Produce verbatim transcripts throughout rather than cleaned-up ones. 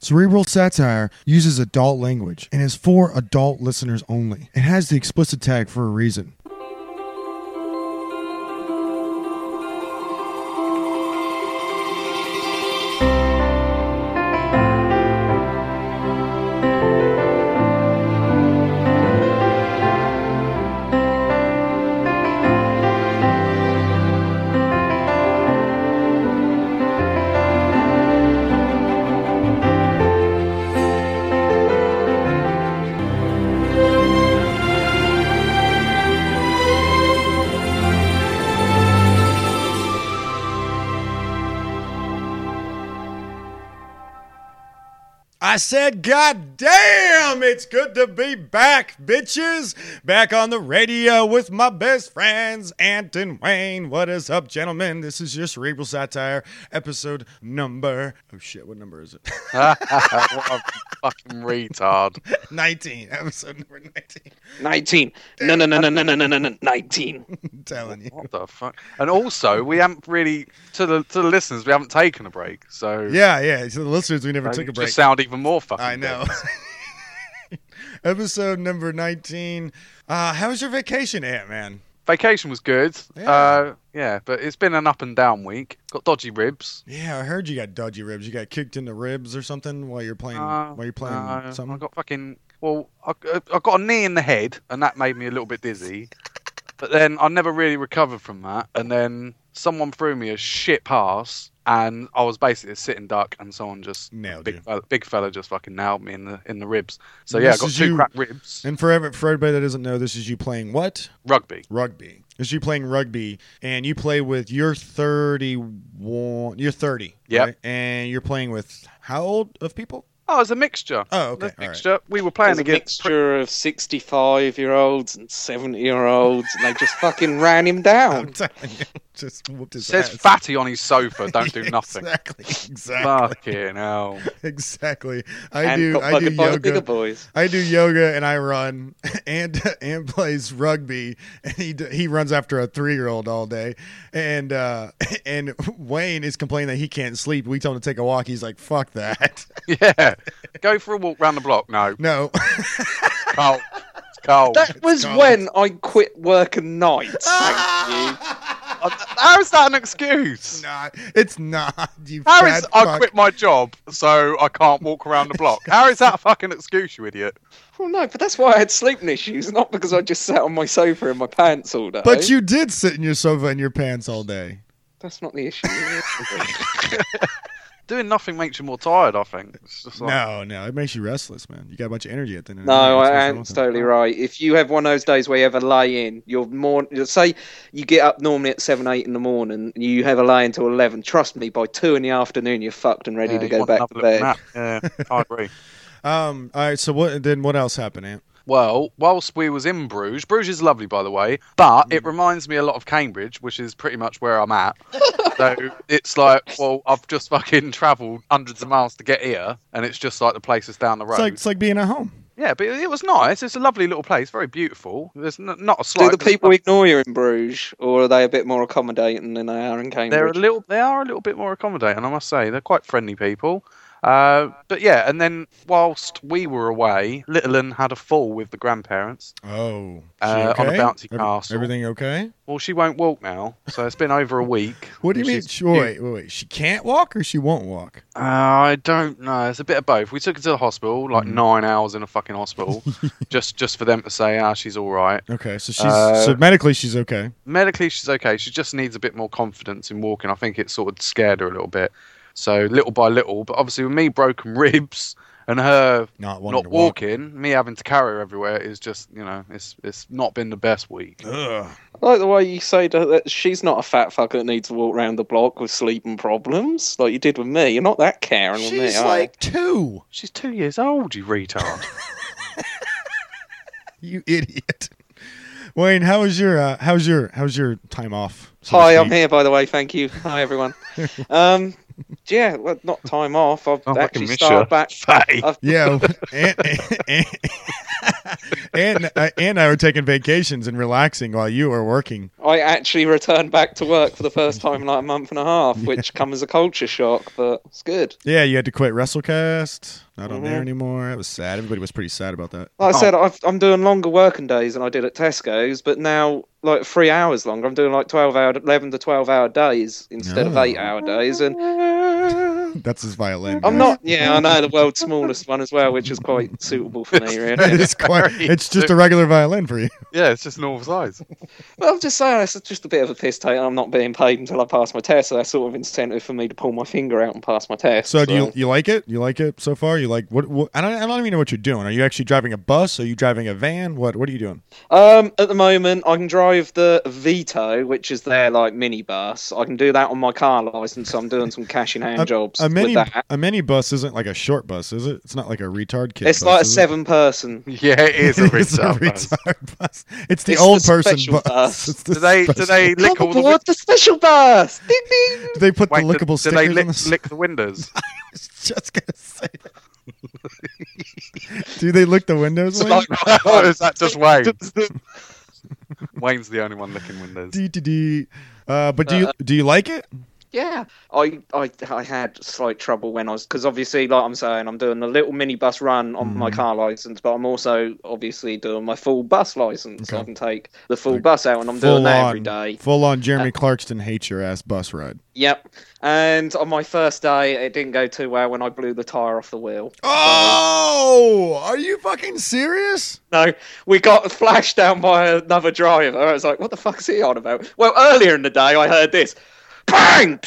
Cerebral Satire uses adult language and is for adult listeners only. It has the explicit tag for a reason. I said, God damn, it's good to be back, bitches. Back on the radio with my best friends, Ant and Wayne. What is up, gentlemen? This is your Cerebral Satire episode number... Oh, shit, what number is it? What a fucking retard. nineteen. Episode number nineteen. nineteen. No, no, no, no, no, no, no, no, no. nineteen. I'm telling you. What the fuck? And also, we haven't really, to the to the listeners, we haven't taken a break. So Yeah, yeah. To the listeners, we never they took a break. just sound even more fucking I know. dead. Episode number nineteen. Uh, how was your vacation, Ant, man? Vacation was good. Yeah. Uh, yeah, but it's been an up and down week. Got dodgy ribs. Yeah, I heard you got dodgy ribs. You got kicked in the ribs or something while you're playing. Uh, while you're playing uh, something. I got fucking. Well, I, I got a knee in the head, and that made me a little bit dizzy. But then I never really recovered from that. And then someone threw me a shit pass, and I was basically a sitting duck, and someone just Nailed big you. fella, big fella just fucking nailed me in the in the ribs. So And yeah, I this got is two you- cracked ribs. And for every, for everybody that doesn't know, this is you playing what? Rugby. Rugby. This is you playing rugby, and you play with you're thirty-one. You're thirty. Yep. Right? And you're playing with how old of people? Oh, it's a mixture. Oh, okay. A All right. mixture. We were playing There's a against. mixture of sixty-five-year-olds and seventy-year-olds, and they just fucking ran him I'm down. telling you, just whooped his Says ass. fatty on his sofa. Don't do nothing. Exactly. Exactly. Fucking hell. Exactly. I and do. got I do buggered by the bigger yoga. boys. I do yoga and I run, and and plays rugby, and he d- he runs after a three year old all day, and uh, and Wayne is complaining that he can't sleep. We tell him to take a walk. He's like, "Fuck that." Yeah. Go for a walk round the block. No. No. Cold. It's cold. That was cold. when I quit work at night. Thank you. How is that an excuse? not. It's not. You How fat is I fuck. quit my job so I can't walk around the block? How is that a fucking excuse, you idiot? Well, no, but that's why I had sleeping issues, not because I just sat on my sofa in my pants all day. But you did sit in your sofa in your pants all day. That's not the issue. Doing nothing makes you more tired, I think. It's just like, No, no, it makes you restless, man. You got a bunch of energy at the end. of the No, day. That's what's wrong Ant's with it. totally right. If you have one of those days where you ever lay in, you're more. Say you get up normally at seven, eight in the morning, and you have a lay until eleven. Trust me, by two in the afternoon, you're fucked and ready yeah, to you go want back another to little bed. nap. Yeah, I agree. Um. All right. So what? Then what else happened, Ant? Well, whilst we was in Bruges, Bruges is lovely, by the way, but it reminds me a lot of Cambridge, which is pretty much where I'm at. So it's like, well, I've just fucking travelled hundreds of miles to get here, and it's just like the place is down the road. It's like it's like being at home. Yeah, but it was nice. It's a lovely little place, very beautiful. There's n- not a Do slight. the people ignore you in Bruges, or are they a bit more accommodating than they are in Cambridge? They're a little. They are a little bit more accommodating, I must say. They're quite friendly people. Uh, but yeah, and then whilst we were away, Little Un had a fall with the grandparents Oh. She uh, on a okay? bouncy Every- castle. Everything okay? Well, she won't walk now, so it's been over a week. What do you mean? She's She, wait, wait, wait. She can't walk or she won't walk? Uh, I don't know. It's a bit of both. We took her to the hospital, like Mhm. nine hours in a fucking hospital, just just for them to say, ah, she's all right. Okay, so she's Uh, so medically she's okay. Medically, she's okay. She just needs a bit more confidence in walking. I think it sort of scared her a little bit. So little by little, but obviously with me broken ribs and her Not wanting not to walk. walking, me having to carry her everywhere is just, you know, it's it's not been the best week. Ugh. I like the way you say to her that she's not a fat fucker that needs to walk around the block with sleeping problems, like you did with me. You're not that caring with me, She's are you? like two. She's two years old, you retard. You idiot. Wayne, how was your uh, how's your how's your time off? so to Hi, I'm speak? here, by the way. Thank you. Hi, everyone. um, yeah, well, not time off. I've I fucking actually miss started you. back. Fatty. I've, Yeah, and, and, and uh, and I were taking vacations and relaxing while you were working. I actually returned back to work for the first time in like a month and a half, which comes as a culture shock, but it's good. Yeah, you had to quit WrestleCast. Not on Mhm. there anymore. That was sad. Everybody was pretty sad about that. Like I said, I've, I'm doing longer working days than I did at Tesco's, but now like three hours longer. I'm doing like twelve hour, eleven to twelve hour days instead of Oh. eight hour days, and That's his violin. I'm not. Yeah, I know the world's smallest one as well, which is quite suitable for me, really. it's quite. It's just a regular violin for you. Yeah, it's just normal size. Well, I'm just saying, it's just a bit of a piss take. I'm not being paid until I pass my test, so that's sort of incentive for me to pull my finger out and pass my test. So do you you like it? You like it so far? You like what? what I don't. I don't even know what you're doing. Are you actually driving a bus? Are you driving a van? What What are you doing? Um, at the moment, I can drive the Vito, which is their like minibus. I can do that on my car license. So I'm doing some cash in hand jobs A mini with that. a mini bus isn't like a short bus, is it? It's not like a retard kid. It's bus, like a is it? seven person. Yeah, it is a It's a retard bus. retard bus. It's the It's old the person special bus. bus. It's the Do they do special- they lick all the Come windows? aboard the special bus. Ding ding. Do they put Wait, the do, lickable do stickers they on lick, the lick the windows? I was just gonna say that. Do they lick the windows? Wayne? Or is that just Wayne? Wayne's the only one licking windows. D D D. Uh, but do you do you like it? Yeah, I, I I had slight trouble when I was because obviously, like I'm saying, I'm doing the little minibus run on my Mhm. car license, but I'm also obviously doing my full bus license. So Okay. I can take the full Like, bus out, and I'm Full doing that on, every day. full on. Jeremy Clarkston hates your ass bus ride. Yep. And on my first day, it didn't go too well when I blew the tire off the wheel. Oh, are you fucking serious? No, we got flashed down by another driver. I was like, what the fuck is he on about? Well, earlier in the day, I heard this. Bang!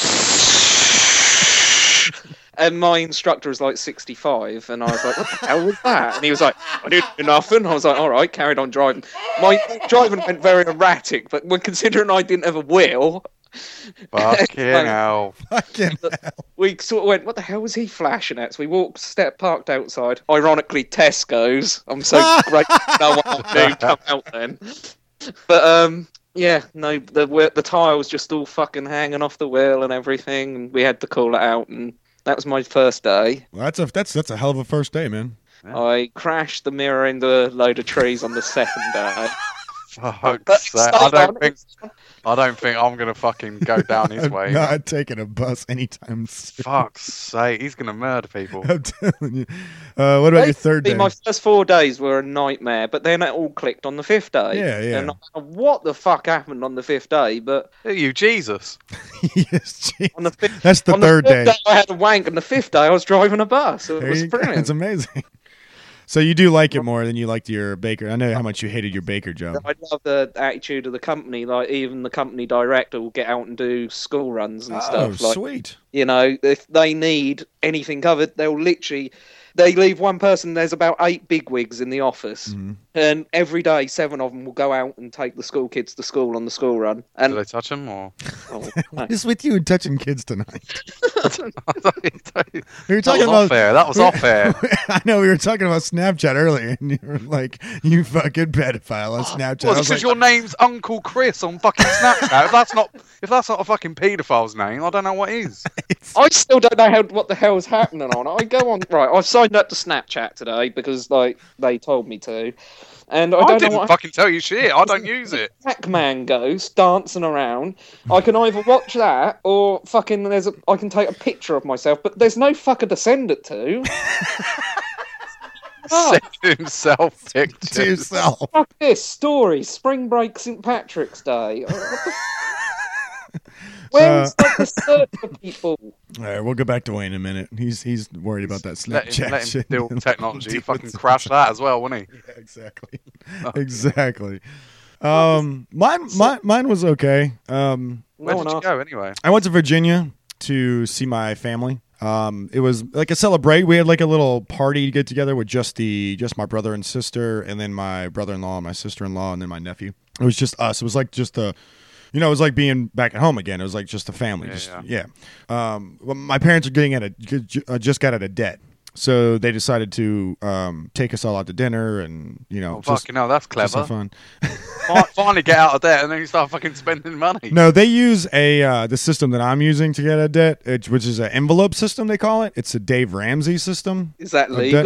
And my instructor was like sixty-five, and I was like, what the hell was that? And he was like, I didn't do nothing. I was like, all right, carried on driving. My driving went very erratic, but when considering I didn't have a wheel, Fucking hell. Fucking hell. we sort of went, what the hell was he flashing at? So we walked, step parked outside. Ironically, Tesco's. I'm so grateful to know what I do come out then. But, um... yeah, no, the whe- the tyre was just all fucking hanging off the wheel and everything, and we had to call it out, and that was my first day. Well, that's a that's that's a hell of a first day, man. Yeah. I crashed the mirror into a load of trees on the second day. Fuck's But sake. I stayed don't on. think I don't think I'm gonna fucking go down his I'm way. not taking a bus anytime soon. Fuck's sake, he's gonna murder people. I'm telling you. Uh, what about your third day? My first four days were a nightmare, but then it all clicked on the fifth day. Yeah, yeah. And I don't know what the fuck happened on the fifth day, but Who are you, Jesus? yes, geez. on the fifth, That's the on third the fifth day. day I had a wank, and the fifth day I was driving a bus. It There was you go. brilliant. It's amazing. So you do like it more than you liked your baker. I know how much you hated your baker job. I love the attitude of the company. Like even the company director will get out and do school runs and Oh, stuff. Like sweet. you know, if they need anything covered, they'll literally they leave one person. There's about eight bigwigs in the office, Mhm. and every day seven of them will go out and take the school kids to school on the school run. Do And they touch him or? oh, What is with you and touching kids tonight? We were That talking was about. off air. That was off air. I know we were talking about Snapchat earlier, and you were like, "You fucking pedophile on Snapchat." Well, I it's was because like, your name's Uncle Chris on fucking Snapchat. if that's not if that's not a fucking paedophile's name, I don't know what is. I still don't know how, what the hell's happening on. I go on right. I've signed up to Snapchat today because like they told me to, and I I, don't didn't know what fucking tell you shit. I don't use it. Pac-Man ghost dancing around. I can either watch that or fucking there's a, I can take a picture of myself, but there's no fucker to send it to. Oh, Send himself to pictures. yourself. fuck this story. Spring break, Saint Patrick's Day. Oh, what the- Where's like, the search for people? All right, we'll go back to Wayne in a minute. He's he's worried about that Let Snapchat him, let him shit. steal technology. Deal fucking with crash that as well, wouldn't he? Yeah, exactly. Exactly. Um, mine, mine, mine was okay. Um, Where No did one you go anyway? I went to Virginia to see my family. Um, it was like a celebrate. We had like a little party to get together with just the just my brother and sister, and then my brother-in-law, my sister-in-law, and then my nephew. It was just us. It was like just the, you know, it was like being back at home again. It was like just the family. Yeah, just yeah. yeah. Um, well, my parents are getting at a uh, just got out of debt, so they decided to um take us all out to dinner, and you know, Oh, just, fucking hell, that's just clever. have fun. Fi- Finally get out of debt and then you start fucking spending money. No, they use a uh, the system that I'm using to get out of debt, it, which is an envelope system. They call it. It's a Dave Ramsey system. Is that Of debt. legal?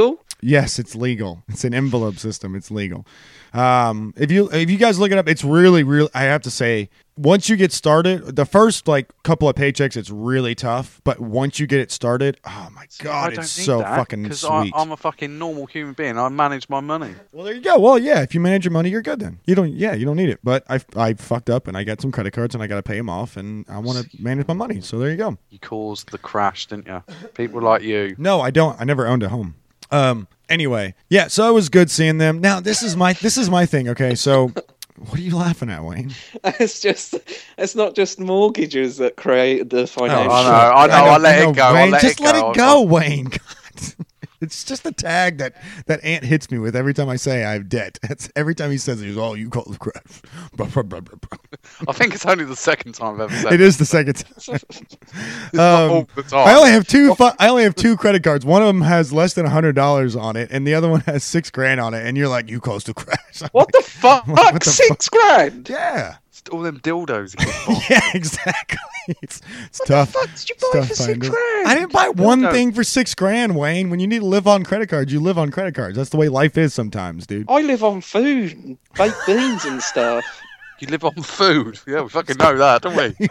Yes, it's legal. It's an envelope system. It's legal. Um, if you if you guys look it up, it's really, really, I have to say, once you get started, the first like couple of paychecks, it's really tough. But once you get it started, oh my God, I don't it's need so that, fucking Because sweet. I'm a fucking normal human being. I manage my money. Well, there you go. Well, yeah, if you manage your money, you're good then. You don't, yeah, you don't need it. But I, I fucked up and I got some credit cards and I got to pay them off and I want to manage my money. So there you go. You caused the crash, didn't you? People like you. No, I don't. I never owned a home. Um. Anyway, yeah. So it was good seeing them. Now this is my this is my thing. Okay, so what are you laughing at, Wayne? It's just, it's not just mortgages that create the financial. I know, I know, I let it go, I Wayne. let Just it let go, it go, Wayne. God. It's just a tag that that Ant hits me with every time I say I have debt. It's every time he says it, he's oh, you call the crash. I think it's only the second time I've ever said It is the second time. It's not all Um, the time. I only have two. Fu- I only have two credit cards. One of them has less than a hundred dollars on it, and the other one has six grand on it. And you're like, you close to crash. I'm What like, the fuck? What the Six grand? yeah, It's all them dildos. you get bought. yeah, exactly. It's it's What tough. the fuck did you It's buy tough for six finding- grand? I didn't buy one Dildo. thing for six grand, Wayne. When you need to live on credit cards, you live on credit cards. That's the way life is sometimes, dude. I live on food, and baked beans and stuff. You live on food. Yeah, we fucking know that, don't we?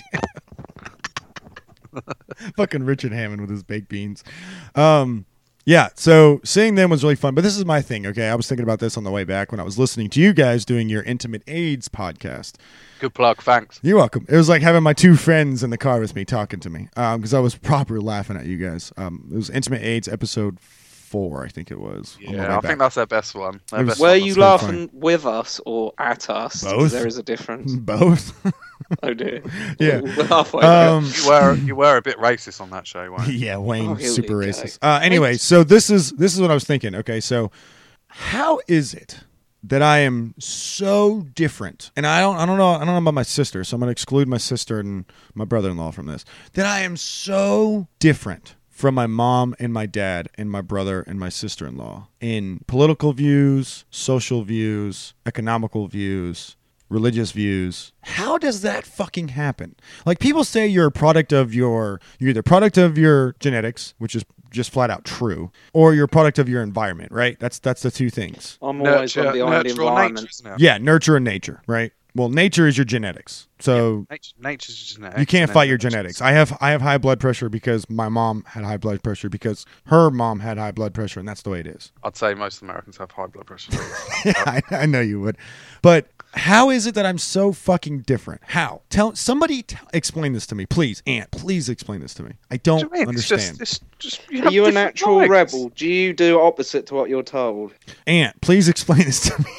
Fucking Richard Hammond with his baked beans. Um, yeah, so seeing them was really fun. But this is my thing, okay? I was thinking about this on the way back when I was listening to you guys doing your Intimate AIDS podcast. Good plug, thanks. You're welcome. It was like having my two friends in the car with me talking to me because I was proper laughing at you guys. Um, it was Intimate AIDS episode four, I think it was. on the way Yeah, I back. think that's their best one. Their It was- best Were one. you so laughing with us or at us? 'Cause Both. There is a difference. Both. Oh dear. Yeah. We're halfway there. um, You were you were a bit racist on that show, weren't you? yeah, Wayne, Oh, here we super go. racist. Uh, anyway, so this is this is what I was thinking. Okay, so how is it that I am so different? And I don't I don't know I don't know about my sister, so I'm gonna exclude my sister and my brother-in-law from this. That I am so different from my mom and my dad and my brother and my sister-in-law in political views, social views, economical views, religious views. How does that fucking happen? Like, people say you're a product of your, you're either product of your genetics, which is just flat out true, or you're a product of your environment, right? That's that's the two things. I'm always Nurture, on behind the nurture or environment. nature, isn't it? Yeah, nurture and nature, right? Well, nature is your genetics. So Nature, nature's genetics. you can't and fight your then genetics. I have I have high blood pressure because my mom had high blood pressure because her mom had high blood pressure, and that's the way it is. I'd say most Americans have high blood pressure. Yeah, I, I know you would. But how is it that I'm so fucking different? How? Tell somebody t- explain this to me, please. Aunt, please explain this to me. I don't What do you mean? It's understand. just, it's just, you Are have you a different natural minds. rebel? Do you do opposite to what you're told? Aunt, please explain this to me.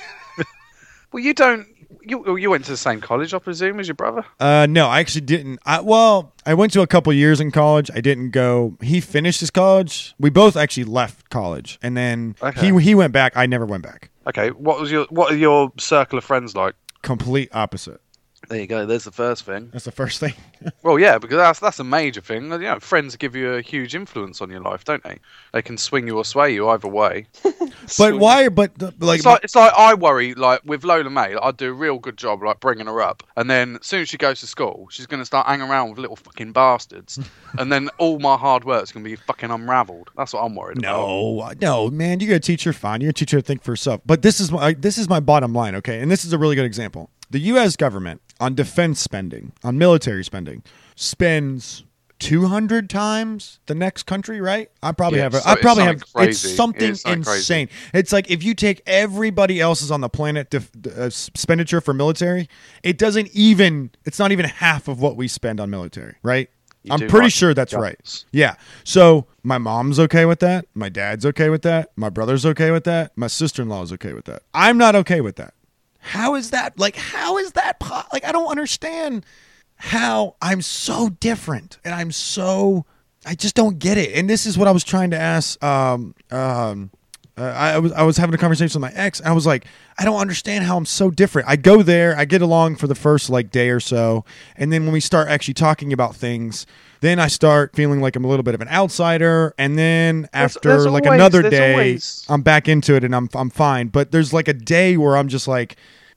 Well, you don't. You you went to the same college, I presume, as your brother. Uh, no, I actually didn't. I, well, I went to a couple years in college. I didn't go. He finished his college. We both actually left college, and then Okay. he he went back. I never went back. Okay, what was your what are your circle of friends like? Complete opposite. There you go. There's the first thing. That's the first thing. Well, yeah, because that's that's a major thing. You know, friends give you a huge influence on your life, don't they? They can swing you or sway you either way. But why? But the, like, It's like, it's like I worry, like with Lola May, like, I do a real good job, like bringing her up, and then as soon as she goes to school, she's gonna start hanging around with little fucking bastards, and then all my hard work's gonna be fucking unravelled. That's what I'm worried about. No, no, man. You got to teach her fine. You're a teacher to think for herself. But this is my this is my bottom line, okay? And this is a really good example. The U S government on defense spending, on military spending, spends two hundred times the next country, right? I probably Yeah, have. A, so I it's probably have. something It's crazy. something It's something crazy. insane. It's like if you take everybody else's on the planet def, uh, expenditure for military, it doesn't even. It's not even half of what we spend on military, right? You I'm do pretty like sure that's guns. right. Yeah. So my mom's okay with that. My dad's okay with that. My brother's okay with that. My sister-in-law is okay with that. I'm not okay with that. How is that? Like, how is that? Po- like, I don't understand how I'm so different and I'm so. I just don't get it. And this is what I was trying to ask. Um, um, uh, I, I was I was having a conversation with my ex. And I was like, I don't understand how I'm so different. I go there, I get along for the first like day or so, and then when we start actually talking about things, then I start feeling like I'm a little bit of an outsider. And then There's- after there's like always- another there's day, always- I'm back into it and I'm I'm fine. But there's like a day where I'm just like,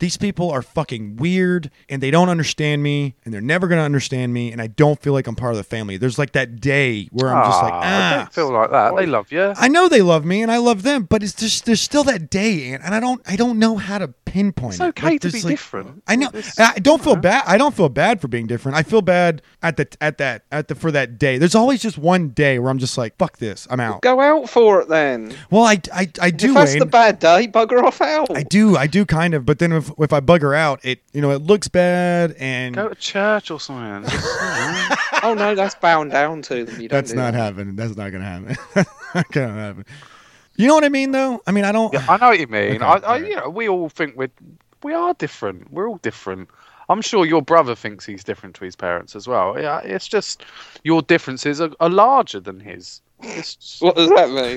these people are fucking weird and they don't understand me and they're never going to understand me and I don't feel like I'm part of the family. There's like that day where I'm just like, I ah. don't feel like that. They love you. I know they love me and I love them, but it's just there's still that day and, and I don't I don't know how to pinpoint It's it. okay Like, to there's, be like- different. I know. It's- I don't feel bad. I don't feel bad for being different. I feel bad at the at that at the for that day. There's always just one day where I'm just like, fuck this, I'm out. Go out for it then. Well, I I, I do. If that's Wayne. the bad day, bugger off out. I do, I do kind of, but then if if I bugger out, it you know it looks bad and Go to church or something. Just, you know. Oh no, that's bound down to them. You don't that's do not that. happening. That's not gonna happen. That's not gonna happen. You know what I mean, though? I mean, I don't. Yeah, I know what you mean. Okay, I, I, alright. you know, we all think we we are different. We're all different. I'm sure your brother thinks he's different to his parents as well. Yeah, it's just your differences are, are larger than his. It's just- What does that mean?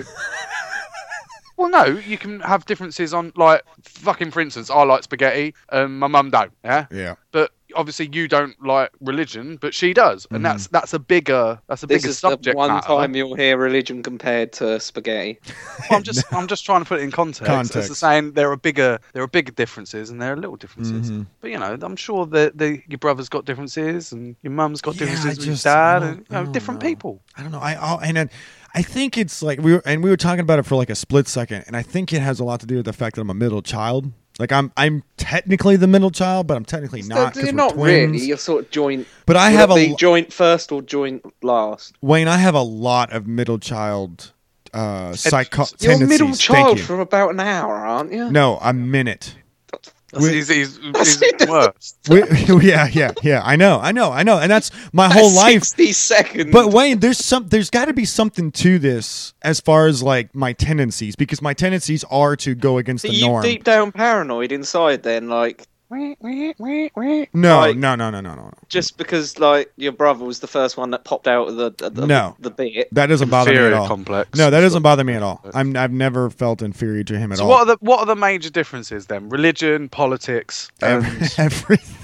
well, no, you can have differences on like fucking. For instance, I like spaghetti, and my mum don't. Yeah, Yeah. but obviously you don't like religion, but she does, and Mhm. that's that's a bigger that's a This bigger is the subject one matter. time you'll hear religion compared to spaghetti. Well, I'm just I'm just trying to put it in context. Context. It's saying there are bigger there are bigger differences and there are little differences. Mhm. But you know, I'm sure that the, your brother's got differences and your mum's got Yeah, differences I with your just- I dad, don't- and you I know, don't different know. people. I don't know. I I'll, and then I think it's like we were and we were talking about it for like a split second, and I think it has a lot to do with the fact that I'm a middle child. Like I'm I'm technically the middle child, but I'm technically not because You're we're not twins. really. You're sort of joint. But I Would have it a be joint first or joint last. Wayne. I have a lot of middle child uh, psycho You're You're a middle tendencies. Thank child you. for about an hour, aren't you? No, a minute. That's, We- he's, he's, That's he's it. worse. We, yeah, yeah, yeah. I know, I know, I know, and that's my whole life. Sixty seconds. But Wayne, there's some, there's got to be something to this as far as like my tendencies, because my tendencies are to go against Are the you norm. deep down paranoid inside then, like No, like- no, no, no, no, no, no. just because like your brother was the first one that popped out of the the, No. the bit. That doesn't bother me at Inferior all. complex. No, that doesn't bother me at all. I'm, I've never felt inferior to him at So all. what are the what are the major differences then? Religion, politics, and Everything.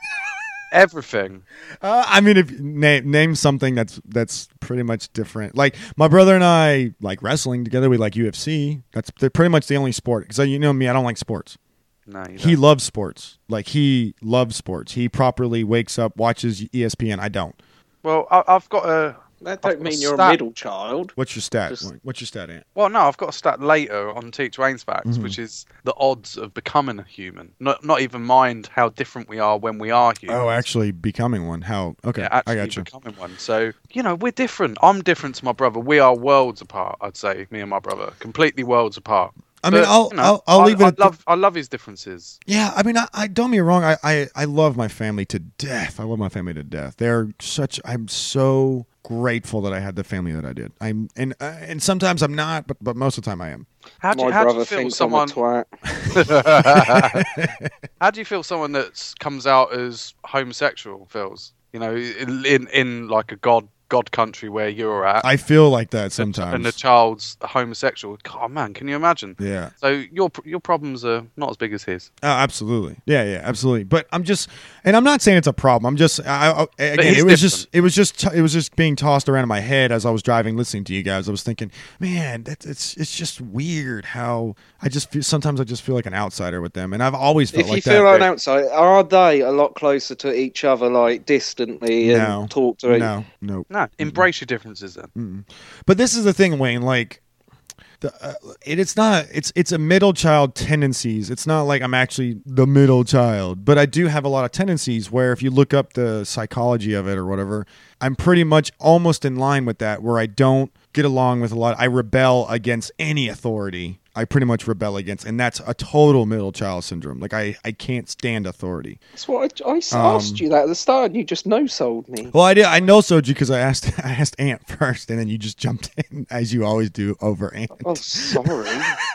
everything. Uh, I mean, if name name something that's that's pretty much different. Like my brother and I like wrestling together. We like U F C. That's they're pretty much the only sport. Because you know me, I don't like sports. No, you He don't. loves sports. Like he loves sports. He properly wakes up, watches E S P N. I don't. Well, I, I've got a. That I've don't got mean a you're stat- a middle child. What's your stat? Just- What's your stat, Ant? Well, no, I've got a stat later on Teach Wayne's Facts, Mhm. which is the odds of becoming a human. Not not even mind how different we are when we are humans. Oh, actually becoming one. How? Okay, Yeah, I actually got you. becoming one. So, you know, we're different. I'm different to my brother. We are worlds apart, I'd say, me and my brother. Completely worlds apart. I mean, But, I'll, you know, I'll I'll I, leave it. I at the- love I love his differences. Yeah, I mean, I, I don't get me wrong. I, I, I love my family to death. I love my family to death. They're such. I'm so grateful that I had the family that I did. I'm and uh, and sometimes I'm not, but but most of the time I am. How do My you, how do brother you feel thinks someone? I'm a twat. How do you feel someone that comes out as homosexual feels? You know, in in, in like a god god country where you're at, I feel like that and sometimes. the child's homosexual. God, man, can you imagine? Yeah. So your your problems are not as big as his. Oh, absolutely. Yeah, yeah, absolutely. But I'm just, and I'm not saying it's a problem. I'm just, I, I, again, he's it was different. just, it was just, it was just being tossed around in my head as I was driving, listening to you guys. I was thinking, man, that's it's, it's just weird how I just feel. Sometimes I just feel like an outsider with them, and I've always felt If like you feel that. like an outsider, are they a lot closer to each other, like distantly, and No. talk to each? no, no. No, embrace your differences then. Mm-mm. But this is the thing, Wayne. Like, the, uh, it, it's not. It's it's a middle child tendencies. It's not like I'm actually the middle child, but I do have a lot of tendencies where, if you look up the psychology of it or whatever, I'm pretty much almost in line with that. Where I don't get along with a lot. I rebel against any authority. I pretty much rebel against, and that's a total middle child syndrome. Like I, I can't stand authority. That's what I, I s- Um, asked you that at the start, and you just no sold me. Well, I did. I know Soji because I asked. I asked Ant first, and then you just jumped in as you always do over Ant. Oh, sorry.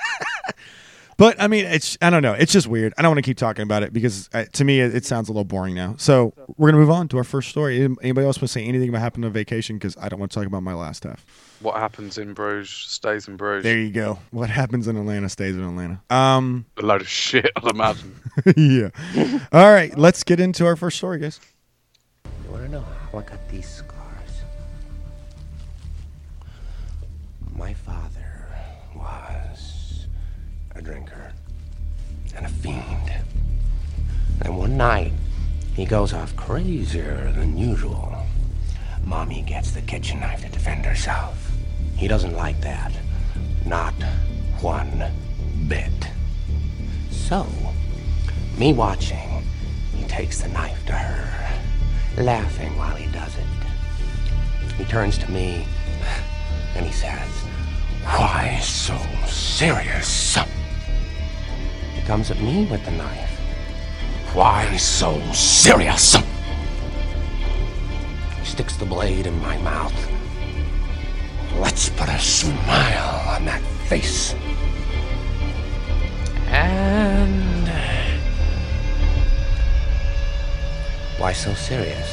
But I mean, it's I don't know. It's just weird. I don't want to keep talking about it because uh, to me it, it sounds a little boring now. So we're gonna move on to our first story. Anybody else want to say anything about happened on vacation? Because I don't want to talk about my last half. What happens in Bruges stays in Bruges. There you go. What happens in Atlanta stays in Atlanta. Um, A load of shit, I'd imagine. yeah. All right, let's get into our first story, guys. You want to know how I got these scars? My father was a drinker and a fiend. And one night, he goes off crazier than usual. Mommy gets the kitchen knife to defend herself. He doesn't like that. Not one bit. So, me watching, he takes the knife to her, laughing while he does it. He turns to me, and he says, "Why so serious?" He comes at me with the knife. "Why so serious?" He sticks the blade in my mouth. Let's put a smile on that face. And... why so serious?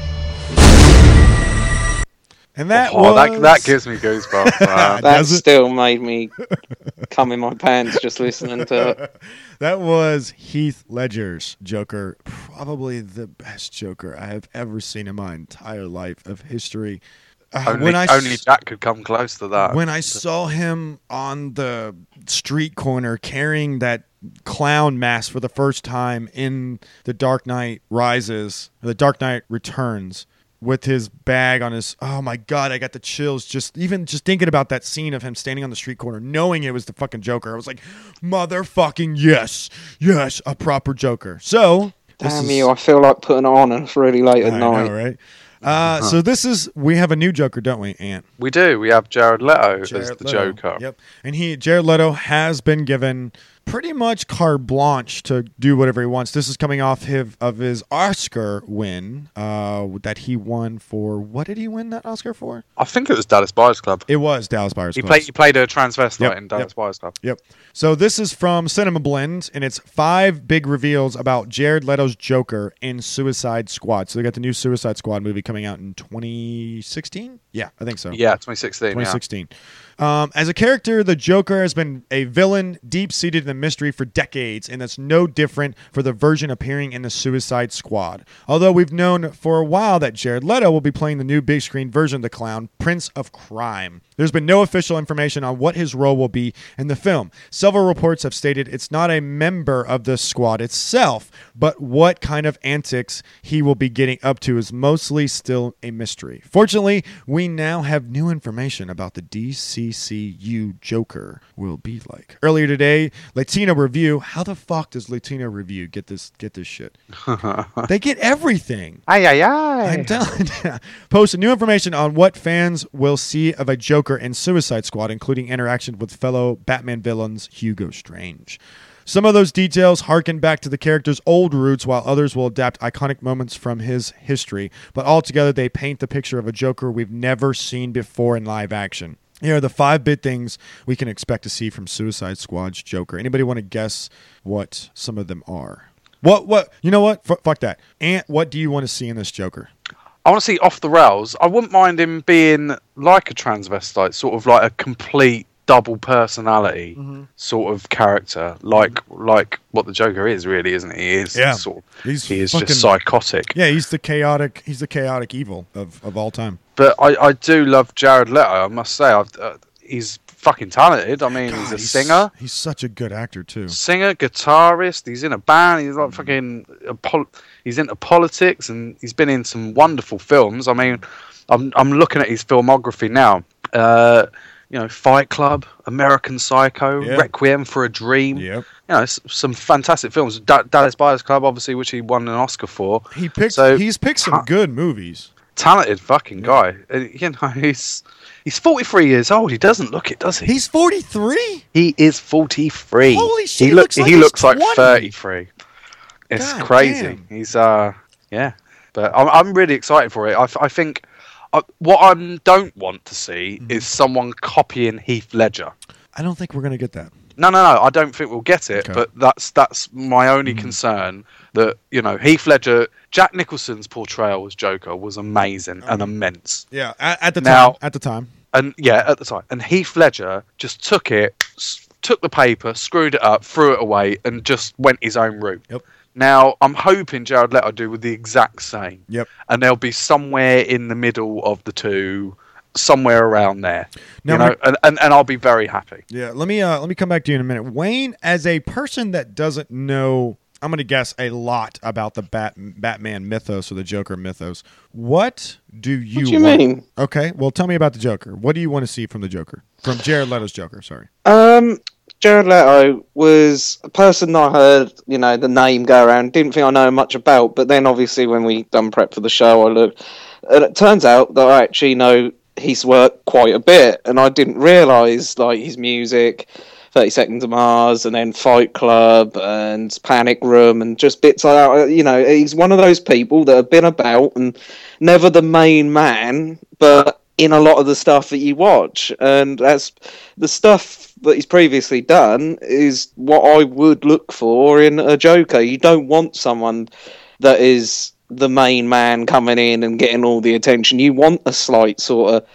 And that Oh, was... that, that gives me goosebumps, man. That Does it? still made me come in my pants just listening to it. That was Heath Ledger's Joker, probably the best Joker I have ever seen in my entire life of history. Uh, Only, when I only s- Jack could come close to that. when I saw him on the street corner carrying that clown mask for the first time in The Dark Knight Rises, or The Dark Knight Returns, with his bag on his, oh my God, I got the chills just even just thinking about that scene of him standing on the street corner, knowing it was the fucking Joker. I was like, motherfucking yes, yes, a proper Joker. So, this Damn is- you, I feel like putting it on and it's really late at I night. know, right? Uh, so this is, we have a new Joker, don't we, Ant? We do. We have Jared Leto as Jared the Leto. Joker. Yep. And he, Jared Leto, has been given pretty much carte blanche to do whatever he wants. This is coming off his, of his Oscar win uh, that he won for, what did he win that Oscar for? I think it was Dallas Buyers Club. It was Dallas Buyers He Club. played. He played a transvestite Yep, in Dallas yep. Buyers Club. Yep. So this is from Cinema Blend, and it's five big reveals about Jared Leto's Joker in Suicide Squad. So they got the new Suicide Squad movie coming out in twenty sixteen? Yeah, I think so. Yeah, twenty sixteen. twenty Yeah. sixteen. Um, as a character, the Joker has been a villain deep-seated in the mystery for decades, and that's no different for the version appearing in the Suicide Squad. Although we've known for a while that Jared Leto will be playing the new big-screen version of the clown, Prince of Crime. There's been no official information on what his role will be in the film. Several reports have stated it's not a member of the squad itself, but what kind of antics he will be getting up to is mostly still a mystery. Fortunately, we now have new information about the D C C U Joker will be like. Earlier today, Latino Review, how the fuck does Latino Review get this get this shit? They get everything. Ay ay ay. I'm telling you. Posted new information on what fans will see of a Joker in Suicide Squad, including interaction with fellow Batman villains Hugo Strange. Some of those details harken back to the character's old roots, while others will adapt iconic moments from his history. But altogether, they paint the picture of a Joker we've never seen before in live action. Here are the five big things we can expect to see from Suicide Squad's Joker. Anybody want to guess what some of them are? What? What? You know what? F- fuck that. Ant, what do you want to see in this Joker? I want to see off the rails. I wouldn't mind him being like a transvestite, sort of like a complete double personality Mm-hmm. sort of character, like like what the Joker is, really, isn't he? He is Yeah. sort of, He's he is fucking- just psychotic. Yeah, he's the chaotic. He's the chaotic evil of, of all time. But I, I do love Jared Leto. I must say, I've, uh, he's fucking talented. I mean, God, he's a singer. He's such a good actor too. Singer, guitarist. He's in a band. He's like fucking. A pol- he's into politics, and he's been in some wonderful films. I mean, I'm I'm looking at his filmography now. Uh, you know, Fight Club, American Psycho, Yeah. Requiem for a Dream. Yep. You know, s- some fantastic films. Da- Dallas Buyers Club, obviously, which he won an Oscar for. He picked. So- he's picked some Ha- good movies. Talented fucking guy. Uh, You know, he's he's forty-three years old. He doesn't look it, does he? He's forty-three. He is forty-three. Holy shit, He, he look- looks like he he's looks like twenty. thirty-three. It's God crazy. damn. He's uh yeah, but I'm I'm really excited for it. I, I think uh, what I don't want to see Mm-hmm. is someone copying Heath Ledger. I don't think we're gonna get that. No, no, no. I don't think we'll get it. Okay. But that's that's my only Mm. concern. That you know, Heath Ledger, Jack Nicholson's portrayal as Joker was amazing and immense. Yeah, at, at the Now- time. At the time. And yeah, at the time, and Heath Ledger just took it, s- took the paper, screwed it up, threw it away, and just went his own route. Yep. Now I'm hoping Jared Leto do with the exact same. Yep. And they'll be somewhere in the middle of the two, somewhere around there. Now, you know, Rick- and, and and I'll be very happy. Yeah. Let me uh let me come back to you in a minute. Wayne, as a person that doesn't know I'm going to guess a lot about the Bat- Batman mythos or the Joker mythos. What do you What do you want- mean? Okay, well, tell me about the Joker. What do you want to see from the Joker? From Jared Leto's Joker, sorry. Um, Jared Leto was a person I heard, you know, the name go around. Didn't think I know much about, but then obviously when we done prep for the show, I looked, and it turns out that I actually know his work quite a bit, and I didn't realise like his music, thirty Seconds to Mars, and then Fight Club and Panic Room, and just bits like that. You know, he's one of those people that have been about and never the main man, but in a lot of the stuff that you watch, and that's the stuff that he's previously done is what I would look for in a Joker. You don't want someone that is the main man coming in and getting all the attention. You want a slight sort of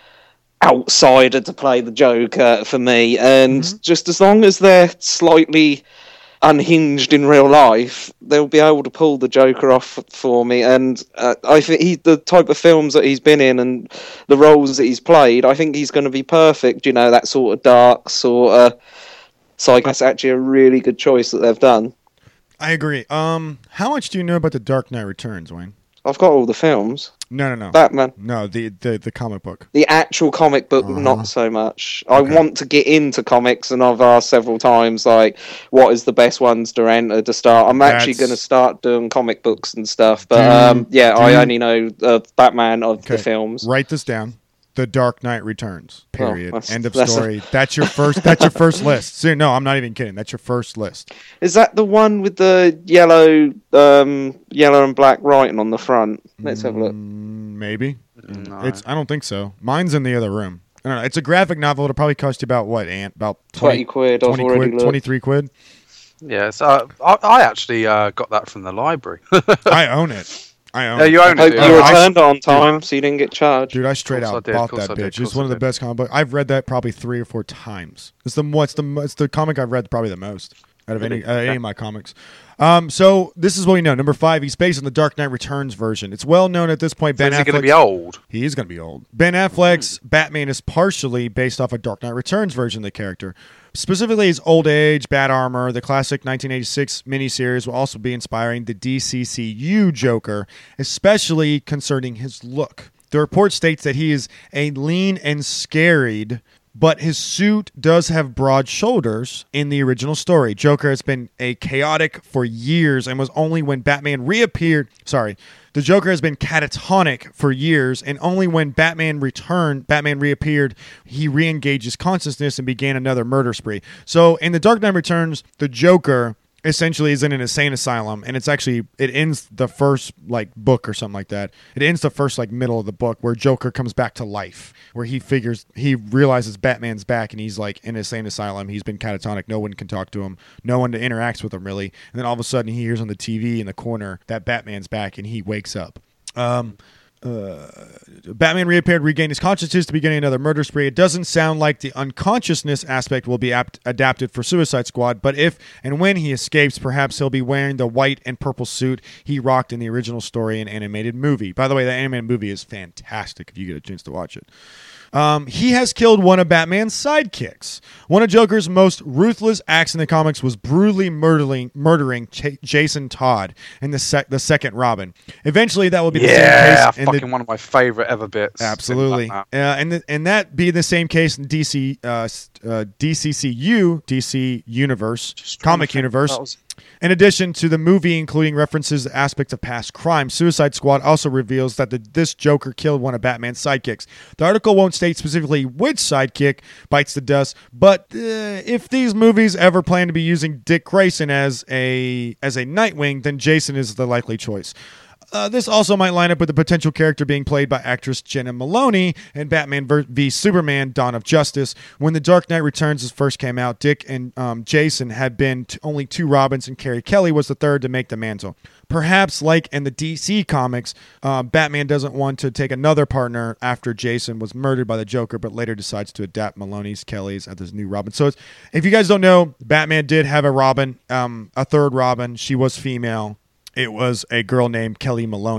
outsider to play the Joker for me, and mm-hmm. just as long as they're slightly unhinged in real life, they'll be able to pull the Joker off for me. And uh, I think he, the type of films that he's been in and the roles that he's played, I think he's going to be perfect. You know, that sort of dark sort of psych. That's actually a really good choice that they've done. I agree. Um, how much do you know about The Dark Knight Returns, Wayne? I've got all the films. No, no, no. Batman. No, the the, the comic book. The actual comic book, uh-huh. not so much. I okay. want to get into comics, and I've asked several times, like, what is the best ones to enter to start? I'm That's... actually going to start doing comic books and stuff, but do, um, yeah, I you... only know uh, Batman of okay. the films. Write this down. The Dark Knight Returns. Period. Oh, End of that's story. A... That's your first. That's your first list. So, no, I'm not even kidding. That's your first list. Is that the one with the yellow, um, yellow and black writing on the front? Let's have a look. Maybe. No. It's. I don't think so. Mine's in the other room. I don't know. It's a graphic novel. It'll probably cost you about what, Ant? About twenty, twenty quid. twenty I've quid. Twenty-three quid. Yes, uh, I, I actually uh, got that from the library. I own it. I own yeah, you own it. it. You Yeah. returned it on time, so you didn't get charged. Dude, I straight out did, bought that I did, bitch. It's one of the did. best comic books. I've read that probably three or four times. It's the what's the it's the comic I've read probably the most out of any uh, any of my comics. Um, so this is what we know. Number five, he's based on the Dark Knight Returns version. It's well known at this point. So Ben is he Affleck going to be old? He is going to be old. Ben Affleck's mm. Batman is partially based off a Dark Knight Returns version of the character. Specifically, his old age, bad armor, the classic nineteen eighty-six miniseries will also be inspiring the D C C U Joker, especially concerning his look. The report states that he is a lean and scarred, but his suit does have broad shoulders in the original story. Joker has been a chaotic for years and was only when Batman reappeared. Sorry. The Joker has been catatonic for years, and only when Batman returned, Batman reappeared, he re-engaged his consciousness and began another murder spree. So in The Dark Knight Returns, the Joker essentially is in an insane asylum, and it's actually, it ends the first like book or something like that. It ends the first like middle of the book where Joker comes back to life, where he figures, he realizes Batman's back and he's like in an insane asylum. He's been catatonic. No one can talk to him. No one interacts with him really. And then all of a sudden he hears on the T V in the corner that Batman's back and he wakes up. Um... Uh, Batman reappeared, regained his consciousness to begin another murder spree. It doesn't sound like the unconsciousness aspect will be apt- adapted for Suicide Squad, but if and when he escapes, perhaps he'll be wearing the white and purple suit he rocked in the original story and animated movie. By the way, the animated movie is fantastic if you get a chance to watch it. Um, he has killed one of Batman's sidekicks. One of Joker's most ruthless acts in the comics was brutally murdering, murdering Ch- Jason Todd in the sec- the second Robin. Eventually, that will be the yeah, same case. fucking the, one of my favorite ever bits. Absolutely, uh, and the, and that be the same case in D C uh, uh, D C C U, D C Universe, Just comic universe. Was- In addition to the movie including references to aspects of past crime, Suicide Squad also reveals that the, this Joker killed one of Batman's sidekicks. The article won't state specifically which sidekick bites the dust, but uh, if these movies ever plan to be using Dick Grayson as a as a Nightwing, then Jason is the likely choice. Uh, this also might line up with the potential character being played by actress Jenna Maloney in Batman v Superman: Dawn of Justice. When The Dark Knight Returns first came out, Dick and um, Jason had been t- only two Robins, and Carrie Kelly was the third to make the mantle. Perhaps, like in the D C comics, uh, Batman doesn't want to take another partner after Jason was murdered by the Joker, but later decides to adapt Maloney's Kelly's as his new Robin. So, it's, if you guys don't know, Batman did have a Robin, um, a third Robin. She was female. It was a girl named Kelly Maloney.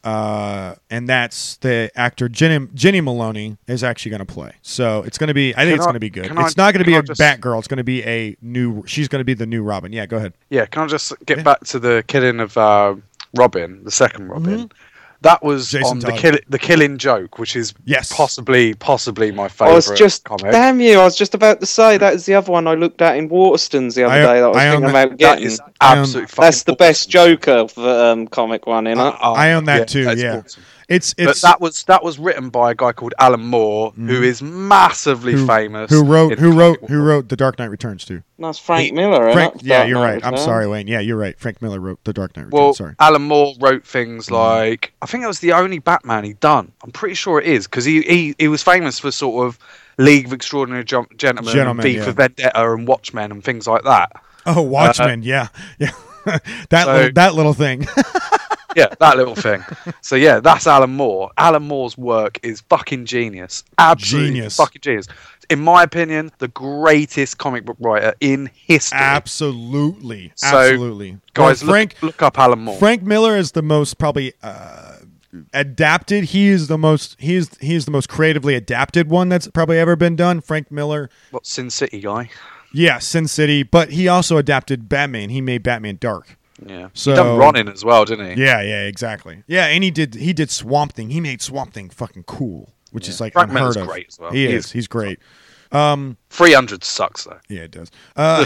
uh, and that's the actor Jenny, Jenny Maloney is actually going to play. So it's going to be. I think Can it's I- going to be good. can It's I- not going to be can I a just- Batgirl. It's going to be a new. She's going to be the new Robin. Yeah, go ahead. Yeah, can I just get Yeah. back to the killing of uh, Robin, the second Robin? That was Jason on the Todd. kill, the Killing Joke, which is Yes. possibly possibly my I favourite was just, comic. damn you, I was just about to say that is the other one I looked at in Waterstones the other I- day that I was I own thinking that- about That getting. is I own- absolutely fucking That's the best awesome. Joker um, comic one, in it. Uh, uh, I own that yeah, too. that's Yeah, awesome. it's But it's that was that was written by a guy called Alan Moore, who is massively who, famous. who wrote in who the wrote comic who world. wrote The Dark Knight Returns too. That's Frank He- Miller, innit? Frank, yeah, Dark you're Knight right. I'm Returns. sorry, Wayne. Yeah, you're right. Frank Miller wrote The Dark Knight Returns. Well, sorry. Alan Moore wrote things like I think it was the only Batman he'd done. I'm pretty sure it is because he, he he was famous for sort of League of Extraordinary Gen- Gentlemen, Gentlemen, and V yeah. for Vendetta, and Watchmen, and things like that. Oh, Watchmen. yeah, yeah. that So- little, that little thing. Yeah, that little thing. So yeah, that's Alan Moore. Alan Moore's work is fucking genius. Absolutely Genius. fucking genius. In my opinion, the greatest comic book writer in history. Absolutely, So, absolutely. Guys, Well, Frank look, look up Alan Moore. Frank Miller is the most probably uh, adapted. He is the most. He is he is the most creatively adapted one that's probably ever been done. Frank Miller. What Sin City guy? Yeah, Sin City, but he also adapted Batman. He made Batman Dark. Yeah. So- he done Ronin as well, didn't he? Yeah, yeah, exactly. Yeah, and he did he did Swamp Thing. He made Swamp Thing fucking cool, which is like Frank unheard Miller's of. great as well. He, He is. is- He's great. three hundred sucks though. Yeah, it does. Uh,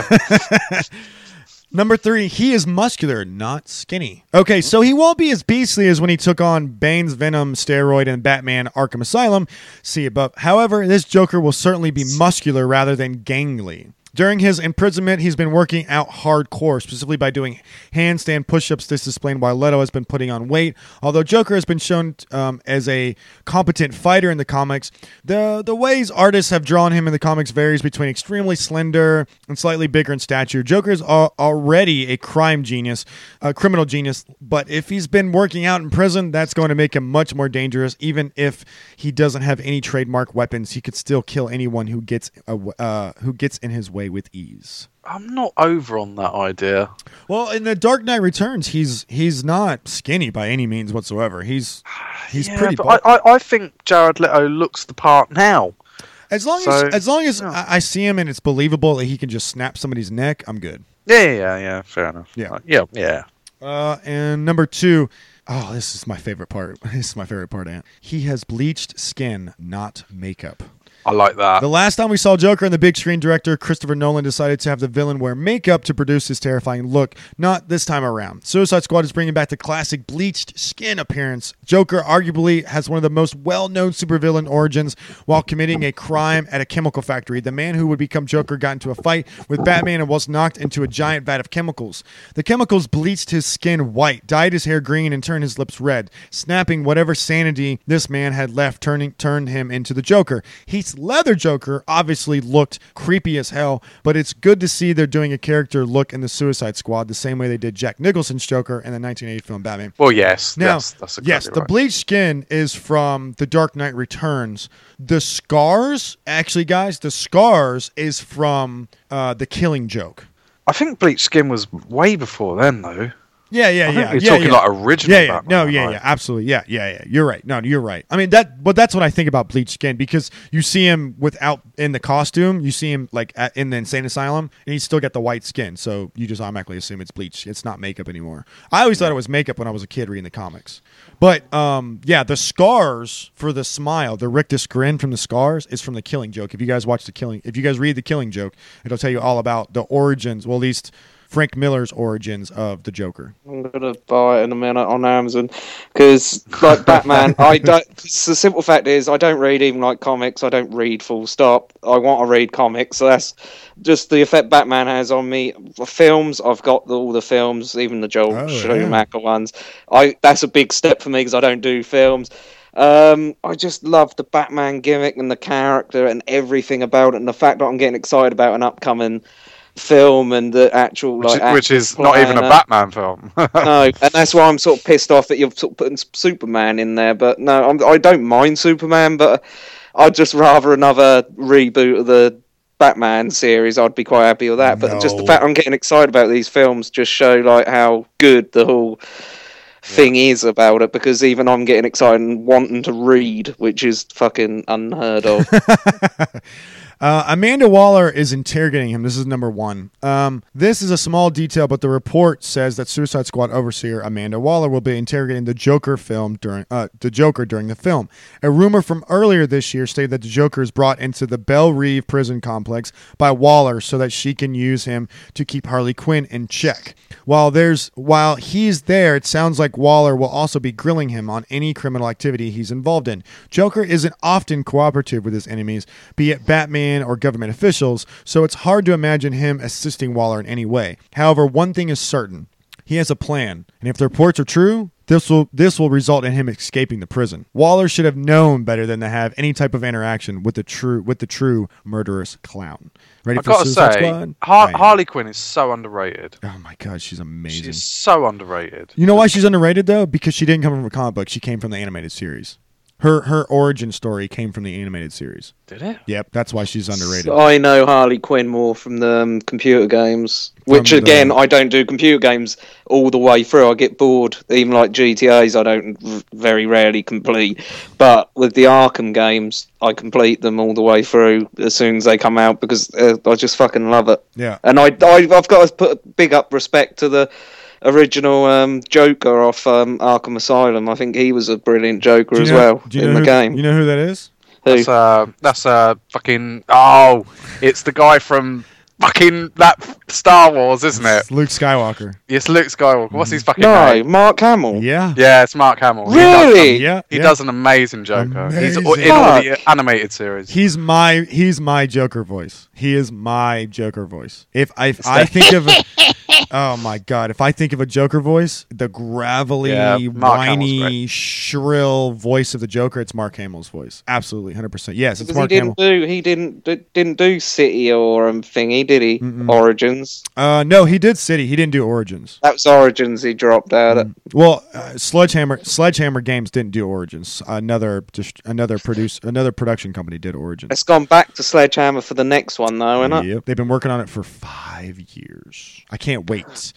number three, he is muscular, not skinny. Okay, so he won't be as beastly as when he took on Bane's Venom, Steroid, and Batman Arkham Asylum. See above. However, this Joker will certainly be muscular rather than gangly. During his imprisonment, he's been working out hardcore, specifically by doing handstand push-ups. This explains why Leto has been putting on weight. Although Joker has been shown um, as a competent fighter in the comics, the the ways artists have drawn him in the comics varies between extremely slender and slightly bigger in stature. Joker is al- already a crime genius, a criminal genius, but if he's been working out in prison, that's going to make him much more dangerous. Even if he doesn't have any trademark weapons, he could still kill anyone who gets a, uh, who gets in his way with ease. I'm not over on that idea. Well, in The Dark Knight Returns, he's he's not skinny by any means whatsoever. He's he's yeah, pretty. but bulk- I, I, I think Jared Leto looks the part now. as long so- as as long as yeah. I, I see him and it's believable that he can just snap somebody's neck, I'm good. Yeah, yeah, yeah, yeah, fair enough. Yeah. Uh, yeah, yeah. Uh, and number two, oh, this is my favorite part. This is my favorite part, Ant. He has bleached skin, not makeup. I like that. The last time we saw Joker on the big screen, director Christopher Nolan decided to have the villain wear makeup to produce his terrifying look. Not this time around. Suicide Squad is bringing back the classic bleached skin appearance. Joker arguably has one of the most well-known supervillain origins while committing a crime at a chemical factory. The man who would become Joker got into a fight with Batman and was knocked into a giant vat of chemicals. The chemicals bleached his skin white, dyed his hair green, and turned his lips red, snapping whatever sanity this man had left, turning turned him into the Joker. He's Leather Joker obviously looked creepy as hell, but it's good to see they're doing a character look in the Suicide Squad the same way they did Jack Nicholson's Joker in the nineteen eighty film Batman. Well, yes. Now, that's, that's exactly yes, the right. bleached skin is from The Dark Knight Returns. The scars, actually, guys, the scars is from uh, The Killing Joke. I think bleach skin was way before then, though. Yeah, yeah, I yeah. think you're yeah, talking yeah. like original Yeah, yeah. Batman, No, yeah, right? yeah. Absolutely. Yeah, yeah, yeah. You're right. No, you're right. I mean that, but that's what I think about bleached skin because you see him without in the costume. You see him like at, in the insane asylum, and he's still got the white skin. So you just automatically assume it's bleach. It's not makeup anymore. I always thought it was makeup when I was a kid reading the comics. But um, yeah, the scars for the smile, the rictus grin from the scars, is from The Killing Joke. If you guys watch the Killing, if you guys read the Killing Joke, it'll tell you all about the origins. Well, at least Frank Miller's origins of the Joker. I'm gonna buy it in a minute on Amazon because, like Batman, I don't. The simple fact is, I don't read even like comics. I don't read full stop. I want to read comics, so that's just the effect Batman has on me. Films, I've got all the films, even the Joel Oh, Schumacher ones. I that's a big step for me because I don't do films. Um, I just love the Batman gimmick and the character and everything about it, and the fact that I'm getting excited about an upcoming film and the actual Which, like is- which action is not even a plan. Batman film. No, and that's why I'm sort of pissed off that you're sort of putting Superman in there. But no, I'm, I don't mind Superman, but I'd just rather another reboot of the Batman series. I'd be quite happy with that. But just the No. fact I'm getting excited about these films just show like how good the whole thing is about it, because even I'm getting excited and wanting to read, which is fucking unheard of. Uh, Amanda Waller is interrogating him. This is number one. Um, this is a small detail, but the report says that Suicide Squad overseer Amanda Waller will be interrogating the Joker film during uh, the Joker during the film. A rumor from earlier this year stated that the Joker is brought into the Belle Reve prison complex by Waller so that she can use him to keep Harley Quinn in check. While there's while he's there, it sounds like Waller will also be grilling him on any criminal activity he's involved in. Joker isn't often cooperative with his enemies, be it Batman or government officials, so it's hard to imagine him assisting Waller in any way. However, one thing is certain. He has a plan, and if the reports are true, this will this will result in him escaping the prison. Waller should have known better than to have any type of interaction with the true with the true murderous clown. Ready I've for got to Suicide say, Squad? Har- I am. Harley Quinn is so underrated. Oh my god, she's amazing. She's so underrated. You know why she's underrated though? Because she didn't come from a comic book. She came from the animated series. Her her origin story came from the animated series. Did it? Yep, that's why she's underrated. I know Harley Quinn more from the um, computer games, which From the- again, I don't do computer games all the way through. I get bored. Even like G T As, I don't r- very rarely complete. But with the Arkham games, I complete them all the way through as soon as they come out, because uh, I just fucking love it. Yeah. And I, I I've got to put a big up respect to the original um, Joker off um, Arkham Asylum. I think he was a brilliant Joker Do you as know- well do you in know the who- game. You know who that is? Who? That's uh, that's uh, fucking oh, it's the guy from fucking that Star Wars, isn't it? It's Luke Skywalker. Yes, Luke Skywalker. What's his fucking no, name? Mark Hamill. Yeah. Yeah, it's Mark Hamill. He does- Really? Yeah. He yeah. does an amazing Joker. He's Amazing. in all the animated series. He's my he's my Joker voice. He is my Joker voice. If I if I think of a, oh my god, if I think of a Joker voice, the gravelly, Yeah, Mark Hamill's whiny, great. shrill voice of the Joker, it's Mark Hamill's voice. Absolutely, one hundred percent. Yes, it's Because he Mark Hamill. didn't do he didn't d- didn't do City or um, thingy, did he? Mm-mm. Origins. Uh, no, he did City. He didn't do Origins. That was Origins. He dropped out. Mm. Well, uh, Sledgehammer Sledgehammer Games didn't do Origins. Another just another produce another production company did Origins. It's gone back to Sledgehammer for the next one, though, isn't it? Yep. They've been working on it for five years. I can't wait.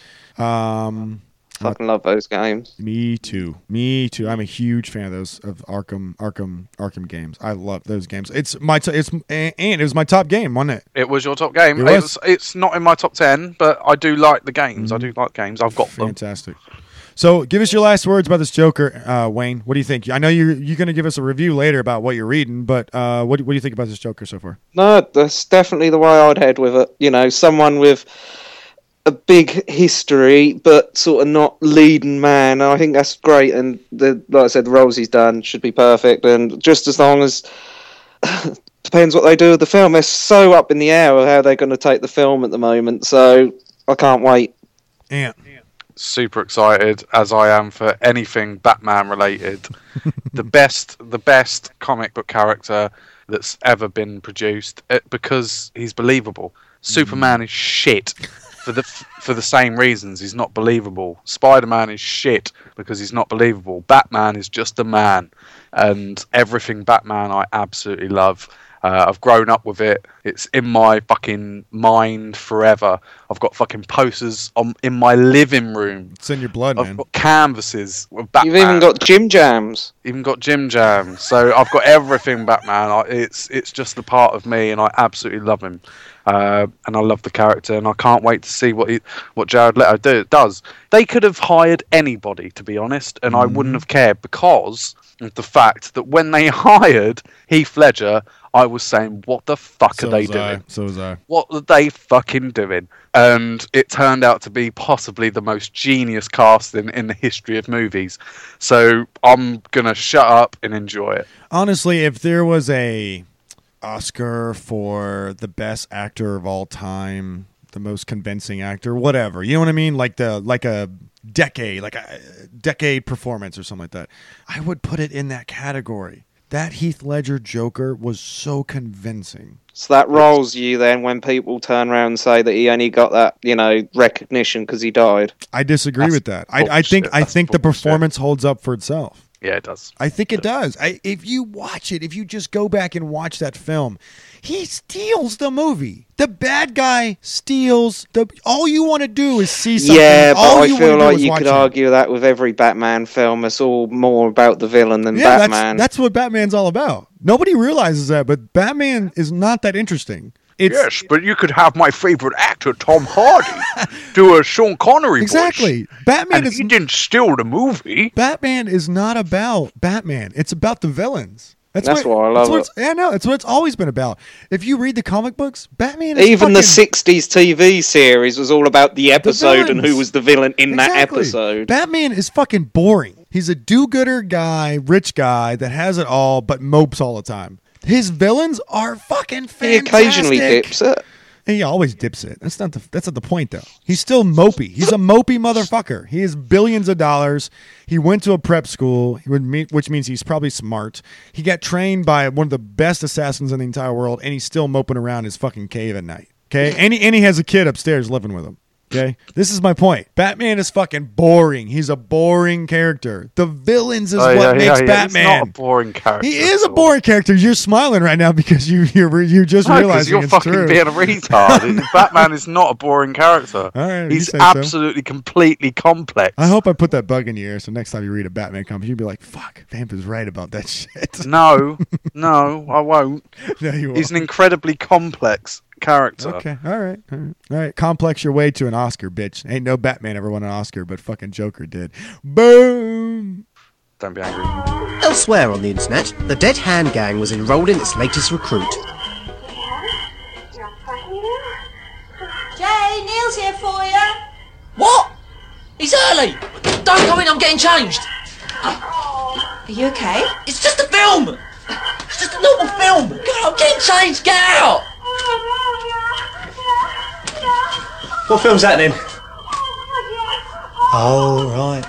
Um, Fucking love those games. me too. Me too. I'm a huge fan of those of Arkham, Arkham, Arkham games. I love those games. It's my t- it's and it was my top game, wasn't it? It was your top game. It It was. was, it's not in my top ten, but I do like the games. I do like games. I've got them. Fantastic. So, give us your last words about this Joker, uh, Wayne. What do you think? I know you're you're going to give us a review later about what you're reading, but uh, what do- what do you think about this Joker so far? No, that's definitely the way I'd head with it. You know, someone with a big history, but sort of not leading man. I think that's great. And the like I said, the roles he's done should be perfect. And just as long as depends what they do with the film. They're so up in the air of how they're going to take the film at the moment. So I can't wait. Ant. Super excited as I am for anything Batman related. the best, the best comic book character that's ever been produced uh, because he's believable. Superman is shit for the for the same reasons he's not believable. Spider-Man is shit because he's not believable. Batman is just a man, and everything Batman I absolutely love. Uh, I've grown up with it. It's in my fucking mind forever. I've got fucking posters on in my living room. It's in your blood, I've man. got canvases with Batman. You've even got Jim Jams. even got Jim Jam. So I've got everything Batman. I, it's it's just a part of me, and I absolutely love him. Uh, and I love the character, and I can't wait to see what he, what Jared Leto do, does. They could have hired anybody, to be honest, and I wouldn't have cared because of the fact that when they hired Heath Ledger, I was saying, what the fuck So are they was I. doing? So was I. What are they fucking doing? And it turned out to be possibly the most genius casting in the history of movies. So I'm going to shut up and enjoy it. Honestly, if there was a Oscar for the best actor of all time, the most convincing actor, whatever, you know what I mean? Like the like a decade, like a decade performance or something like that. I would put it in that category. That Heath Ledger Joker was so convincing. So that rolls you then when people turn around and say that he only got that, you know, recognition because he died. I disagree That's with that. I, I think bullshit. I That's think the bullshit. performance holds up for itself. Yeah, it does. I think it does. I, if you watch it, if you just go back and watch that film, he steals the movie. The bad guy steals the. All you want to do is see something. Yeah, but all I you feel wanna do like is you watch could it. argue that with every Batman film. It's all more about the villain than Yeah, Batman. that's that's what Batman's all about. Nobody realizes that, but Batman is not that interesting. It's, Yes, but you could have my favorite actor, Tom Hardy, do a Sean Connery exactly. voice. Batman And is he didn't steal the movie. Batman is not about Batman. It's about the villains. That's, That's what, why I that's love what it. it's- Yeah, no, it's what it's always been about. If you read the comic books, Batman is Even fucking, the sixties T V series was all about the episode and villains. who was the villain in that Exactly. episode. Batman is fucking boring. He's a do-gooder guy, rich guy that has it all but mopes all the time. His villains are fucking fantastic. He occasionally dips it. He always dips it. That's not the that's not the point though. He's still mopey. He's a mopey motherfucker. He has billions of dollars. He went to a prep school, he would mean, which means he's probably smart. He got trained by one of the best assassins in the entire world, and he's still moping around his fucking cave at night. Okay, and he, and he has a kid upstairs living with him. Okay, this is my point. Batman is fucking boring. He's a boring character. The villains is Oh, what yeah, makes yeah, yeah. Batman. He's not a boring character. He is a at all. boring character. You're smiling right now because you you're you just No, 'cause realizing you're it's fucking true. being a retard. Batman is not a boring character. All right, if you He's say so. absolutely, completely complex. I hope I put that bug in your ear so next time you read a Batman comic, you'll be like, fuck, Vamp is right about that shit. No, no, I won't. No, you He's an won't. incredibly complex character. Okay, all right, all right. All right, complex your way to an Oscar, bitch. Ain't no Batman ever won an Oscar, but fucking Joker did. Boom! Don't be angry. Elsewhere on the internet, the Dead Hand Gang was enrolled in its latest recruit. Jay, Neil's here for you. What? He's early! Don't go in, I'm getting changed! Are you okay? It's just a film! It's just a normal film! Get out, I'm getting changed, get out! What film's that then? Oh, right.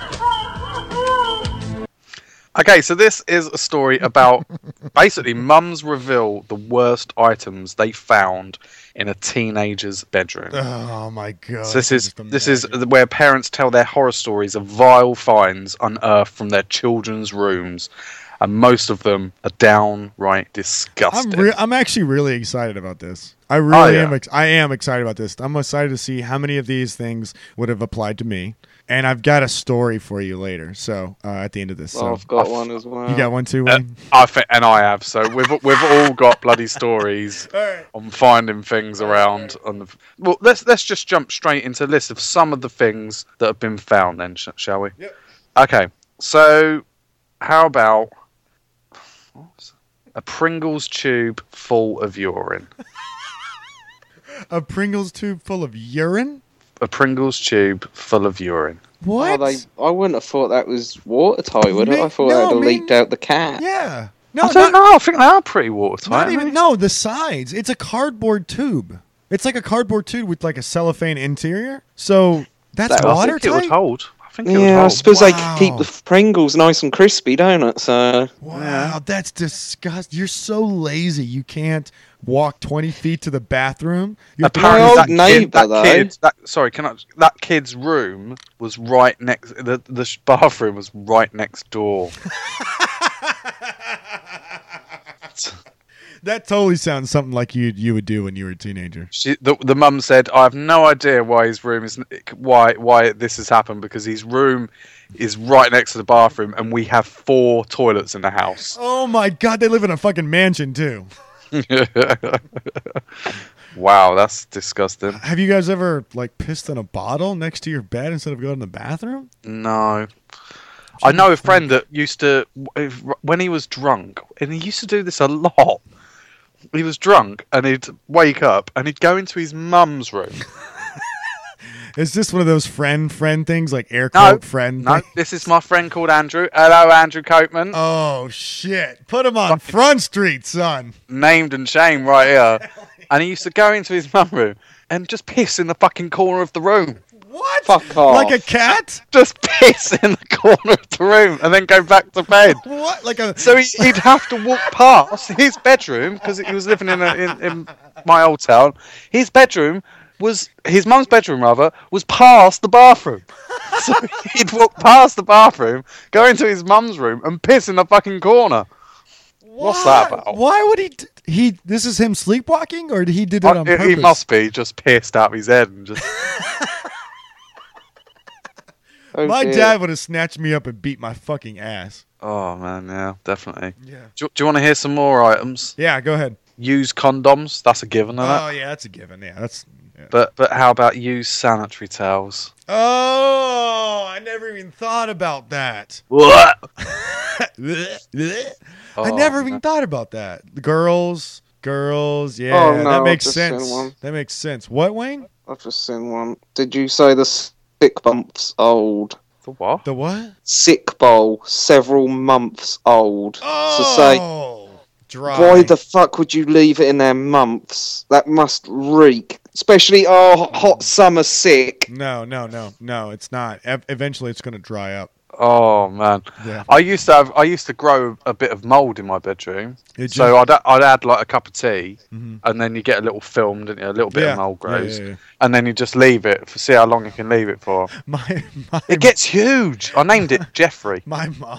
Okay, so this is a story about basically mums reveal the worst items they found in a teenager's bedroom. Oh my god. So this I is can just this is imagine. where parents tell their horror stories of vile finds unearthed from their children's rooms, and most of them are downright I'm disgusting. re- I'm actually really excited about this. I really yeah. am. Ex- I am excited about this. I'm excited to see how many of these things would have applied to me, and I've got a story for you later. So uh, at the end of this, so Oh, I've got one as well. you got one too, Uh, Wayne? I think, and I have. So we've we've all got bloody stories on finding things around. On the well, let's let's just jump straight into a list of some of the things that have been found. Then, sh- shall we? Yep. Okay. So, how about a Pringles tube full of urine? A Pringles tube full of urine? A Pringles tube full of urine. What? Oh, they, I wouldn't have thought that was watertight, would it? Me- I thought no, they'd have me- leaked out the cat. Yeah. No, I don't not, know. I think they are pretty watertight. not aren't even. they? No, the sides. It's a cardboard tube. It's like a cardboard tube with like a cellophane interior. So that's That- I think watertight. it would hold. I think it would Yeah, I hold. suppose Wow. they keep the Pringles nice and crispy, don't it? So Wow, that's disgusting. You're so lazy. You can't walk twenty feet to the bathroom. You have to- Apparently, old that kid, neighbour, that though. kid, that sorry, can I? That kid's room was right next. The the sh- bathroom was right next door. That totally sounds something like you you would do when you were a teenager. She, the the mum said, "I have no idea why his room is why why this has happened because his room is right next to the bathroom, and we have four toilets in the house." Oh my god, they live in a fucking mansion too. Wow, that's disgusting. Have you guys ever like pissed in a bottle next to your bed instead of going to the bathroom? No. I know a friend that used to, if- when he was drunk, and he used to do this a lot. He was drunk, and he'd wake up, and he'd go into his mum's room. Is this one of those friend friend things like air No, quote friend? no, thing? this is my friend called Andrew. Hello, Andrew Copeman. Oh shit! Put him on Front Street, son. Named and shamed right here. And he used to go into his mum room and just piss in the fucking corner of the room. What? Fuck off. Like a cat? Just piss in the corner of the room and then go back to bed. What? Like a? So he, he'd have to walk past his bedroom because he was living in, a, in in my old town. His bedroom was his mum's bedroom, rather, was past the bathroom. So he'd walk past the bathroom, go into his mum's room, and piss in the fucking corner. What's that about? Why would he? D- he? This is him sleepwalking, or he did it on I, purpose? he must be just pissed out of his head and just. Oh, My dear. dad would have snatched me up and beat my fucking ass. Oh man, yeah, definitely. Yeah. Do, do you want to hear some more items? Yeah, go ahead. Use condoms. That's a given, isn't Oh it? yeah, that's a given. Yeah, that's. Yeah. But but how about use sanitary towels? Oh, I never even thought about that. What? I Oh, never even no. thought about that. The girls, girls. Yeah, Oh, no, that makes I've just sense. seen one. That makes sense. What, Wayne? I've just seen one. Did you say the sick months old? The what? The what? Sick bowl, several months old. Oh, So say, dry. why the fuck would you leave it in there months? That must reek. Especially, oh, hot summer sick. No, no, no, no. It's not. Ev- eventually, it's going to dry up. Oh man, Yeah. I used to have I used to grow a bit of mold in my bedroom. Did So you? I'd I'd add like a cup of tea, Mhm. and then you get a little film, didn't you? A little bit Yeah. of mold Yeah, grows, yeah, yeah. and then you just leave it for see how long you can leave it for. My my It gets huge. I named it Jeffrey. my mom.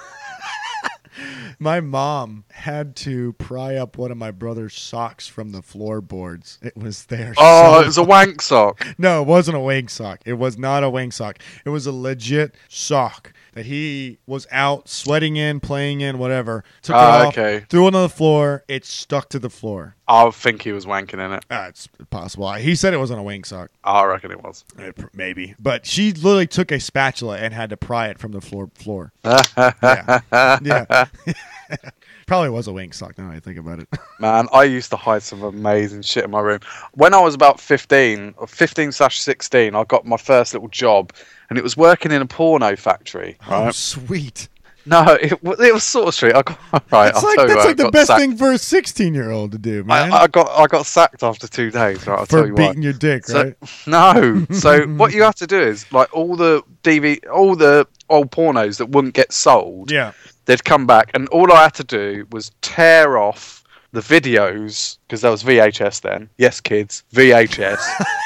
My mom had to pry up one of my brother's socks from the floorboards. It was there. Oh, so- it was a wank sock. No, it wasn't a wing sock. It was not a wing sock. It was a legit sock that he was out sweating in, playing in, whatever. Took Ah, it off, okay. threw it on the floor. It stuck to the floor. I think he was wanking in it. Ah, it's possible. He said it wasn't a wing sock. I reckon it was. Eh, pr- Maybe. But she literally took a spatula and had to pry it from the floor. floor. Yeah. Yeah. Probably was a wing sock now that I think about it. Man, I used to hide some amazing shit in my room. When I was about fifteen, or fifteen slash sixteen, I got my first little job, and it was working in a porno factory. Oh, Right? sweet. No, it, wa- it was Sort Street. I got right. That's I'll like, tell you that's what, I like the got best sacked. thing for a sixteen-year-old to do, man. I, I got I got sacked after two days. Right, I'll tell for you beating why. your dick, So- right? No. So what you have to do is like all the D V, all the old pornos that wouldn't get sold. Yeah. They'd come back, and all I had to do was tear off the videos because there was V H S then. Yes, kids, V H S.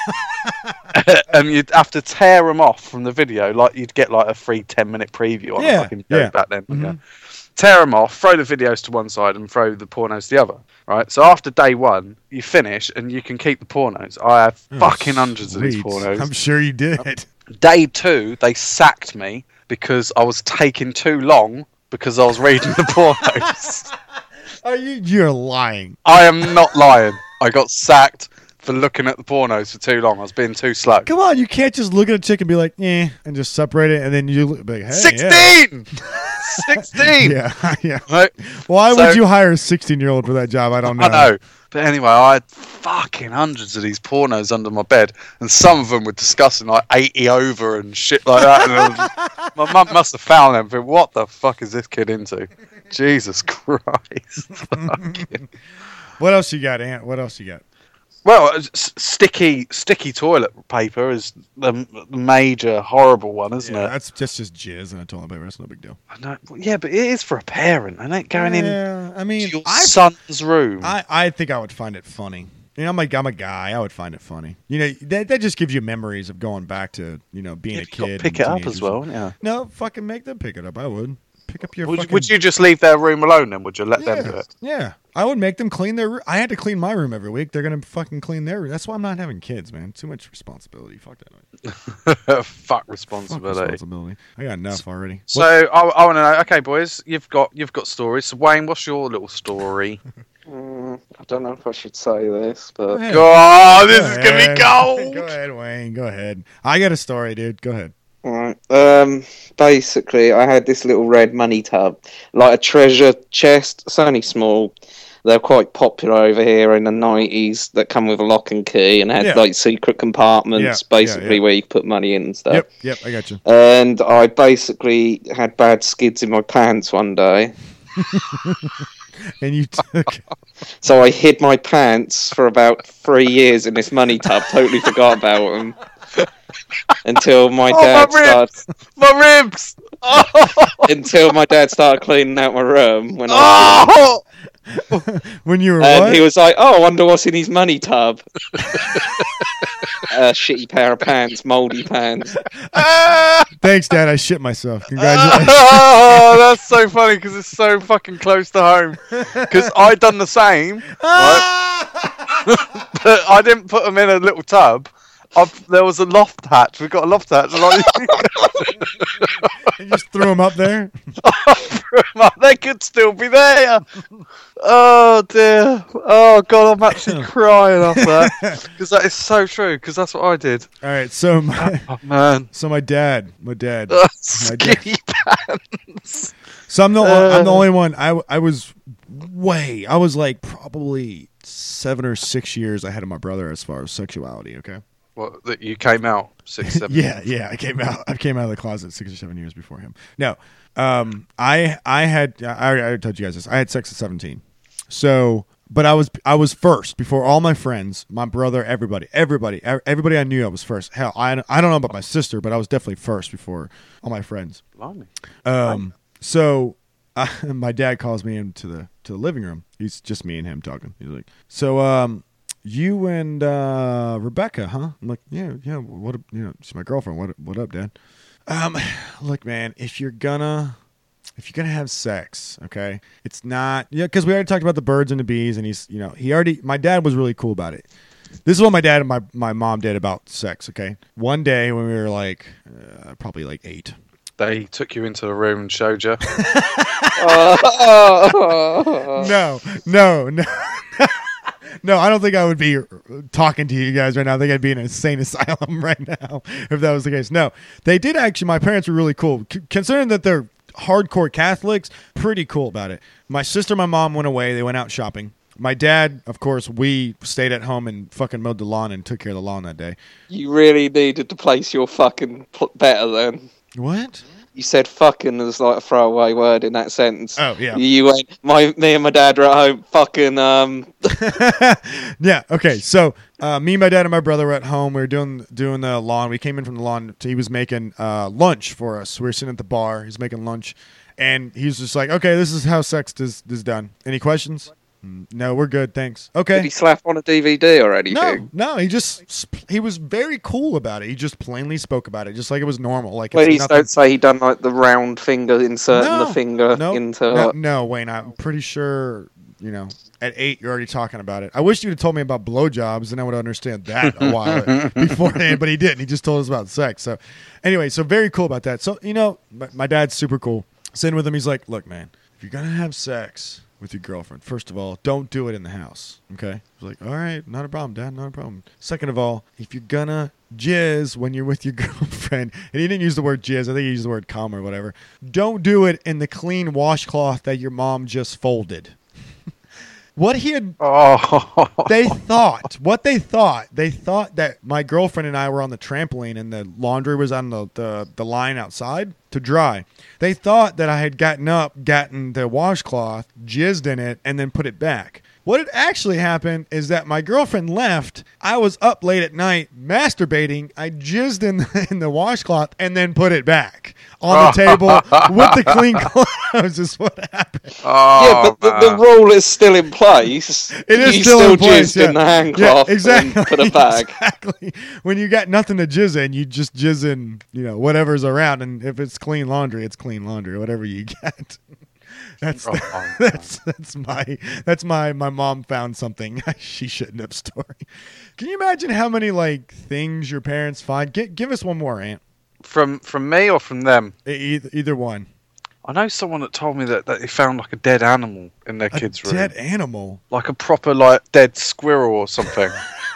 And you'd have to tear them off from the video, like you'd get like a free ten minute preview on Yeah, a fucking video yeah. back then. Mhm. Yeah. Tear them off, throw the videos to one side, and throw the pornos to the other. Right. So after day one, you finish, and you can keep the pornos. I have Oh, fucking hundreds of these sweet. pornos. I'm sure you did. Day two, they sacked me because I was taking too long because I was reading the pornos. Are you? You're lying. I am not lying. I got sacked for looking at the pornos for too long. I was being too slow. Come on, you can't just look at a chick and be like, eh, and just separate it, and then you look, be like, hey, Sixteen. Sixteen. Yeah, yeah. yeah. Right? Why So- would you hire a sixteen-year-old for that job? I don't know. I know. But anyway, I had fucking hundreds of these pornos under my bed, and some of them were discussing like eighty over and shit like that. And I was just- my mum must have found them. But what the fuck is this kid into? Jesus Christ! Fucking- What else you got, Ant? What else you got? Well, s- sticky, sticky toilet paper is the m- major horrible one, isn't Yeah, it? that's just just jizz in a toilet paper. That's no big deal. I know- yeah, but it is for a parent, and it going in Yeah, I mean, to your I, son's room. I I think I would find it funny. You know, I'm like I'm a guy. I would find it funny. You know, that that just gives you memories of going back to you know being Yeah, a you've got to kid. pick and it up teenagers. as well, wouldn't you? No, fucking make them pick it up. I would pick up your. Would, fucking, would you just leave their room alone then? Would you let Yeah, them do it? yeah. I would make them clean their room. I had to clean my room every week. They're gonna fucking clean their room. That's why I'm not having kids, man. Too much responsibility. Fuck that. Fuck Fuck responsibility. responsibility. I got enough already. So I, I want to know. Okay, boys, you've got you've got stories. So Wayne, what's your little story? Mm, I don't know if I should say this, Go but ahead. Oh, this Go is gonna ahead. be gold. Go ahead, Wayne. Go ahead. I got a story, dude. Go ahead. Right. Um, basically, I had this little red money tub, like a treasure chest. It's only small. They're quite popular over here in the nineties. That come with a lock and key and had Yeah. like secret compartments, Yeah, yeah, basically yeah. where you could put money in and stuff. Yep, yep. I got you. And I basically had bad skids in my pants one day, And you took. so I hid my pants for about three years in this money tub. Totally forgot about them until my Oh, dad my ribs! started. My ribs! Oh! Until my dad started cleaning out my room when I was Oh! When you were and what? he was like, "Oh, I wonder what's in his money tub." a shitty pair of pants, mouldy pants. Thanks, Dad. I shit myself. Congratulations. Oh, that's so funny because it's so fucking close to home. Because I done the same, right? But I didn't put them in a little tub. I've, there was a loft hatch. We got a loft hatch. And I You just threw them up there. They could still be there. Oh dear. Oh god, I'm actually crying off that because that is so true. Because that's what I did. All right, so my Oh man. so my dad, my dad, Uh, my dad. skinny pants. So I'm the Uh. I'm the only one. I I was way. I was like probably seven or six years ahead of my brother as far as sexuality. Okay. What? That you came out six, seven. Yeah, yeah. I came out. I came out of the closet six or seven years before him. No, um, I I had. I already, I already told you guys this. I had sex at seventeen. So, but I was I was first before all my friends, my brother, everybody, everybody, everybody I knew. I was first. Hell, I I don't know about my sister, but I was definitely first before all my friends. Blimey. Um. So, uh, my dad calls me into the to the living room. He's just me and him talking. He's like, so um. You and uh, Rebecca, huh? I'm like, yeah, yeah. What, you know, she's my girlfriend. What, what up, Dad? Um, look, man, if you're gonna, if you're gonna have sex, okay, it's not, yeah, because we already talked about the birds and the bees, and he's, you know, he already. My dad was really cool about it. This is what my dad and my my mom did about sex. Okay, one day when we were like, uh, probably like eight. They took you into the room and showed you. No, no, no. No, I don't think I would be talking to you guys right now. I think I'd be in an insane asylum right now if that was the case. No, they did actually. My parents were really cool. C- considering that they're hardcore Catholics, pretty cool about it. My sister and my mom went away. They went out shopping. My dad, of course, we stayed at home and fucking mowed the lawn and took care of the lawn that day. You really needed to place your fucking pl- better then. What? You said fucking as like a throwaway word in that sentence. Oh, yeah. You went, my, me and my dad were at home fucking, um... Yeah, okay. So, uh, me, my dad, and my brother were at home. We were doing doing the lawn. We came in from the lawn. He was making uh, lunch for us. We were sitting at the bar. He's making lunch. And he's just like, okay, this is how sex is, is done. Any questions? No, we're good, thanks. Okay. Did he slap on a D V D or anything? No, no, he just, sp- he was very cool about it. He just plainly spoke about it, just like it was normal. Like, it's Please nothing- don't say he done like the round finger, inserting No, the finger no, into... no, no, Wayne, I'm pretty sure, you know, at eight, you're already talking about it. I wish you'd have told me about blowjobs, and I would understand that a while beforehand, but he didn't. He just told us about sex. So, anyway, so very cool about that. So, you know, my, my dad's super cool. Sitting with him, he's like, look, man, if you're going to have sex with your girlfriend, first of all, don't do it in the house, okay? I was like, all right, not a problem, Dad, not a problem. Second of all, if you're gonna jizz when you're with your girlfriend, and he didn't use the word jizz, I think he used the word cum or whatever, don't do it in the clean washcloth that your mom just folded. What he had, Oh. they thought, what they thought, they thought that my girlfriend and I were on the trampoline and the laundry was on the, the, the line outside to dry. They thought that I had gotten up, gotten the washcloth, jizzed in it, and then put it back. What had actually happened is that my girlfriend left. I was up late at night masturbating. I jizzed in the, in the washcloth and then put it back on the table with the clean clothes is what happened. Oh, yeah, but the, the rule is still in place. It is you still, still in place. jizzed Yeah. in the handcloth yeah, exactly. and put it back. Exactly. When you got nothing to jizz in, you just jizz in, you know, whatever's around. And if it's clean laundry, it's clean laundry, whatever you get. That's Oh, oh, that's that's my that's my my mom found something she shouldn't have story. Can you imagine how many like things your parents find? Get, give us one more, Aunt. From from me or from them? E- Either, either one. I know someone that told me that, that they found like a dead animal in their A kids' room. dead animal. Like a proper like dead squirrel or something.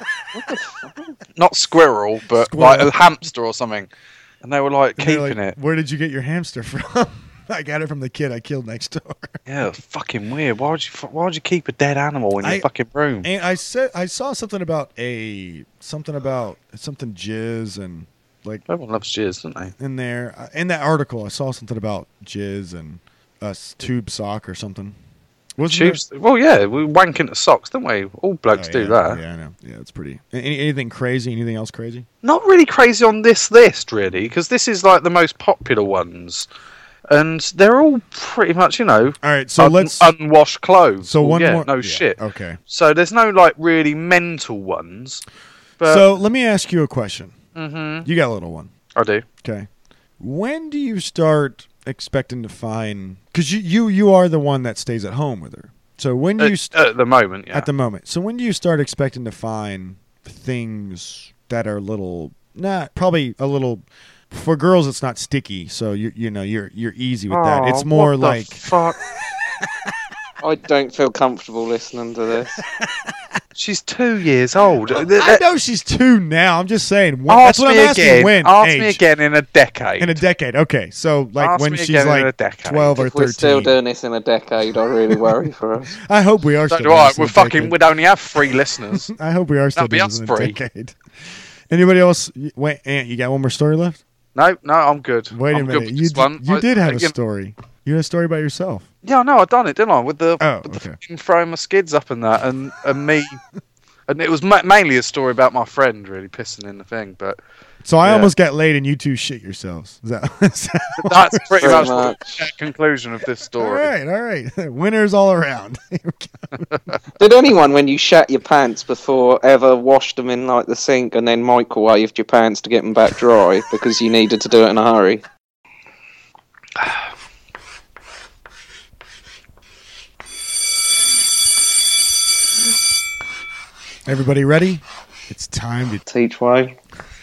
Not squirrel, but Squirrel. like a hamster or something. And they were like And they're keeping like, it. Where did you get your hamster from? I got it from the kid I killed next door. Yeah, fucking weird. Why would you fu- Why would you keep a dead animal in I- your fucking room? And I said I saw something about a something about something jizz and like Everyone loves jizz, don't they? in there uh, in that article I saw something about jizz and a s- tube sock or something. Wasn't there- Tubes. Well, yeah, we wank into socks, don't we? All blokes Oh, do yeah, that. Yeah, I know. Yeah, it's pretty. Any, anything crazy? Anything else crazy? Not really crazy on this list, really, because this is like the most popular ones, and they're all pretty much, you know, All right, so un- let's. unwashed clothes. so Well, one yeah, more. no yeah, shit. Okay. So there's no like really mental ones. But, So let me ask you a question. Mm-hmm. You got a little one. I do. Okay. When do you start expecting to find? Because you, you you are the one that stays at home with her. So when do you At, st- at the moment, yeah. at the moment? So when do you start expecting to find things that are a little not probably a little for girls? It's not sticky, so you you know you're you're easy with that. Oh, It's more what the like fuck. I don't feel comfortable listening to this. She's two years old. I know she's two now. I'm just saying. When, Ask that's what me I'm asking. again. When Ask age? me again in a decade. In a decade. Okay, so like Ask when me she's again in a like decade. twelve or If we're still thirteen. doing this in a decade, I really worry for us. I hope we are So still. do doing I. this in We're a fucking. decade. We'd only have three listeners. I hope we are still That'd be doing us this in a three. decade. Anybody else? Wait, Ant, you got one more story left? No, no, I'm good. Wait a I'm good minute. with You this d- one. you I- did have I- a story. You had a story about yourself. Yeah, no, I done it, didn't I? With the, Oh, with the okay. fucking throwing my skids up and that, and, and me, and it was ma- mainly a story about my friend really pissing in the thing, but So I Yeah. almost got laid and you two shit yourselves. Is that, is that that's pretty Pretty much, much. the conclusion of this all story. right, all right. Winners all around. Did anyone, when you shat your pants before, ever washed them in like the sink and then microwaved your pants to get them back dry because you needed to do it in a hurry? Everybody ready? It's time to. Teach way.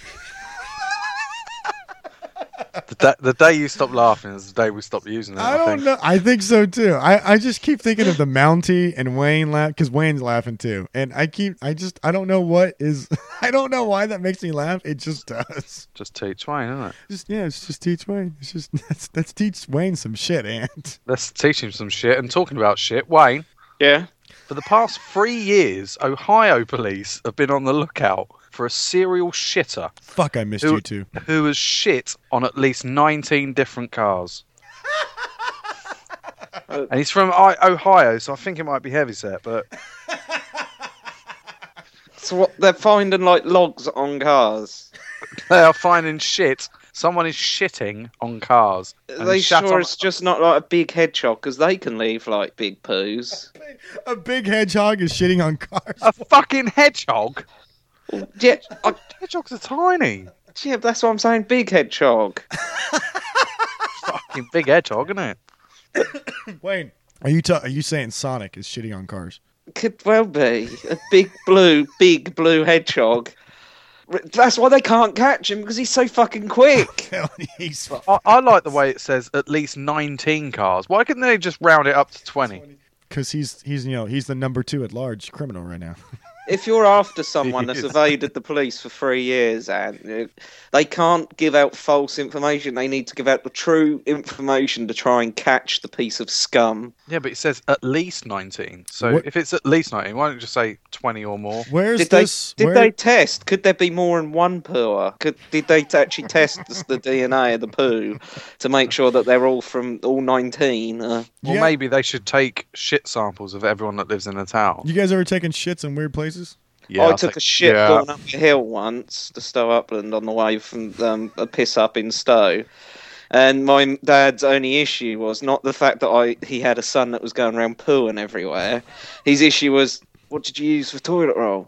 The, da- the day you stop laughing is the day we stop using it. I I, don't think. know. I think so too. I, I just keep thinking of the Mountie and Wayne laugh because Wayne's laughing too, and I keep I just I don't know what is I don't know why that makes me laugh. It just does. Just teach Wayne, isn't it? Just yeah, it's just teach Wayne. It's just let's, let's teach Wayne some shit, Ant. Let's teach him some shit. And talking about shit, Wayne, Yeah. for the past three years, Ohio police have been on the lookout for a serial shitter Fuck, I missed Who- you too. who has shit on at least nineteen different cars. And he's from I- Ohio, so I think it might be heavyset, but So what? They're finding like logs on cars. they are finding shit. Someone is shitting on cars. Are And they shat sure on- it's just not like a big hedgehog? Because they can leave like big poos. A big hedgehog is shitting on cars. a fucking hedgehog? Yeah, I, Hedgehogs are tiny. yeah, that's what I'm saying. Big hedgehog. Fucking big hedgehog, isn't it? Wayne, are you ta- are you saying Sonic is shitting on cars? Could well be a big blue, big blue hedgehog. That's why they can't catch him because he's so fucking quick. He's I, I like the way it says at least nineteen cars. Why couldn't they just round it up to twenty? because he's he's you know he's the number two at large criminal right now. If you're after someone that's Yes. evaded the police for three years and uh, they can't give out false information, they need to give out the true information to try and catch the piece of scum. Yeah, but it says at least nineteen. So What- if it's at least nineteen, why don't you just say twenty or more? Where's Did they this? did where- they test? Could there be more than one pooer? Could did they t- actually test the, the D N A of the poo to make sure that they're all from all nineteen? Uh, Well, Yeah. maybe they should take shit samples of everyone that lives in the town. You guys ever taken shits in weird places? Yeah, I I took think- a shit yeah. going up a hill once to Stowe Upland on the way from um, a piss up in Stowe. And my dad's only issue was not the fact that I he had a son that was going around pooing everywhere. His issue was, what did you use for toilet roll?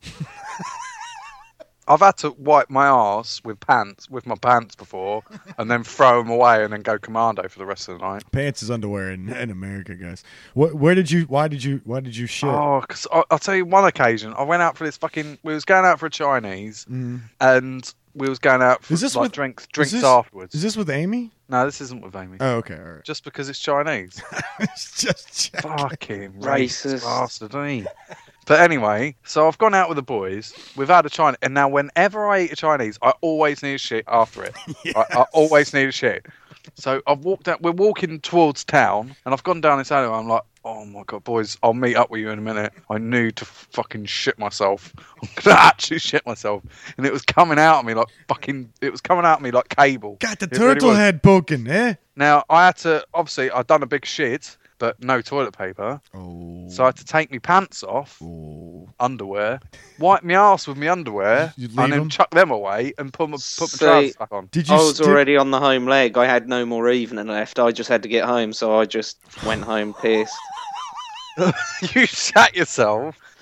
I've had to wipe my arse with pants, with my pants before, and then throw them away and then go commando for the rest of the night. Pants is underwear in, in America, guys. What? Where did you? Why did you? Why did you shit? Oh, because I'll tell you one occasion, I went out for this fucking. We was going out for a Chinese, Mm. and we was going out for Is this like with- drinks, drinks this- afterwards. Is this with Amy? No, this isn't with Amy. Oh, okay, all right. Just because it's Chinese. It's just checking. Fucking Racist. racist bastard, ain't he? But anyway, so I've gone out with the boys. We've had a Chinese, and now whenever I eat a Chinese, I always need a shit after it. I, I always need a shit. So I've walked out. We're walking towards town, and I've gone down this alleyway. I'm like, oh my god, boys, I'll meet up with you in a minute. I need to fucking shit myself. I'm gonna actually shit myself, and it was coming out of me like fucking. It was coming out of me like cable. Got the It really turtle was. head poking, eh? Now I had to. Obviously, I'd done a big shit, but no toilet paper. Oh. So I had to take my pants off, Oh. underwear, wipe my arse with my underwear, You leave and then them? chuck them away and put my, put my See, trousers back on. Did you? I was sti- already on the home leg. I had no more evening left. I just had to get home, so I just went home pissed. You shat yourself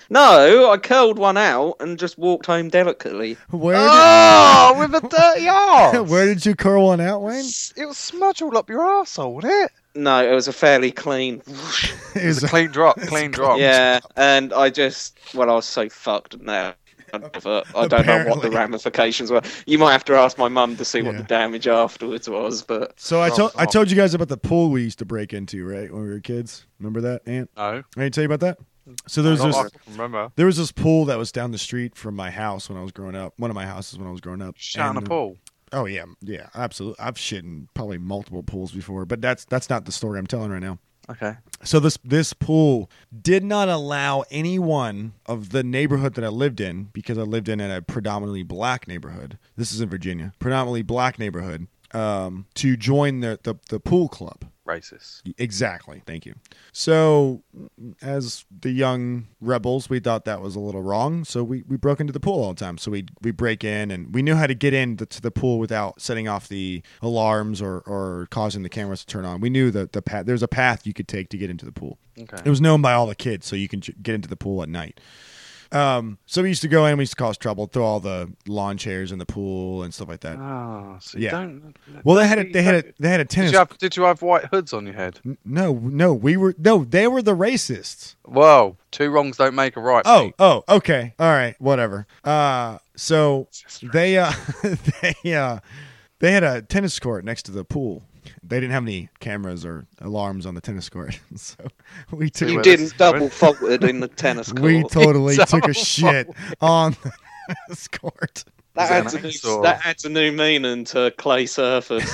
No, I curled one out and just walked home delicately. Where did, Oh, with a dirty arse. where did you curl one out, Wayne? It was smudge all up your arsehole, wasn't it? No, it was a fairly clean. It was a clean drop, clean drop. Yeah, and I just, well, I was so fucked now. But I don't know what the Apparently. ramifications were. You might have to ask my mum to see what Yeah. the damage afterwards was. But So I Oh, told I oh. told you guys about the pool we used to break into, right, when we were kids. Remember that, Ant? No. I didn't tell you about that. So there was Not this I can remember. there was this pool that was down the street from my house when I was growing up. One of my houses when I was growing up. Shot in a And, uh, pool. Oh yeah, yeah, absolutely. I've shit in probably multiple pools before, but that's that's not the story I'm telling right now. Okay. So this this pool did not allow anyone of the neighborhood that I lived in, because I lived in a predominantly black neighborhood. This is in Virginia, predominantly black neighborhood, um, to join the, the the pool club. Racist. Exactly. Thank you. So, as the young rebels, we thought that was a little wrong. So we, we broke into the pool all the time. So we we break in, and we knew how to get into the, the pool without setting off the alarms or, or causing the cameras to turn on. We knew that the path. There's a path you could take to get into the pool. Okay. It was known by all the kids, so you can j- get into the pool at night. Um, so we used to go in, we used to cause trouble, throw all the lawn chairs in the pool and stuff like that. Oh, so Yeah. you don't. Well, they had a, they had a, they had a Did tennis. you have Did you have white hoods on your head? No, no, we were no, they were the racists. Whoa, two wrongs don't make a right. Oh, mate. oh, okay. All right, whatever. Uh so they uh they uh they had a tennis court next to the pool. They didn't have any cameras or alarms on the tennis court. So we took you well, didn't that's- double faulted in the tennis court. we totally It's took a all shit on the tennis court. that, Is it adds a an new, ice or- that adds a new meaning to clay surface.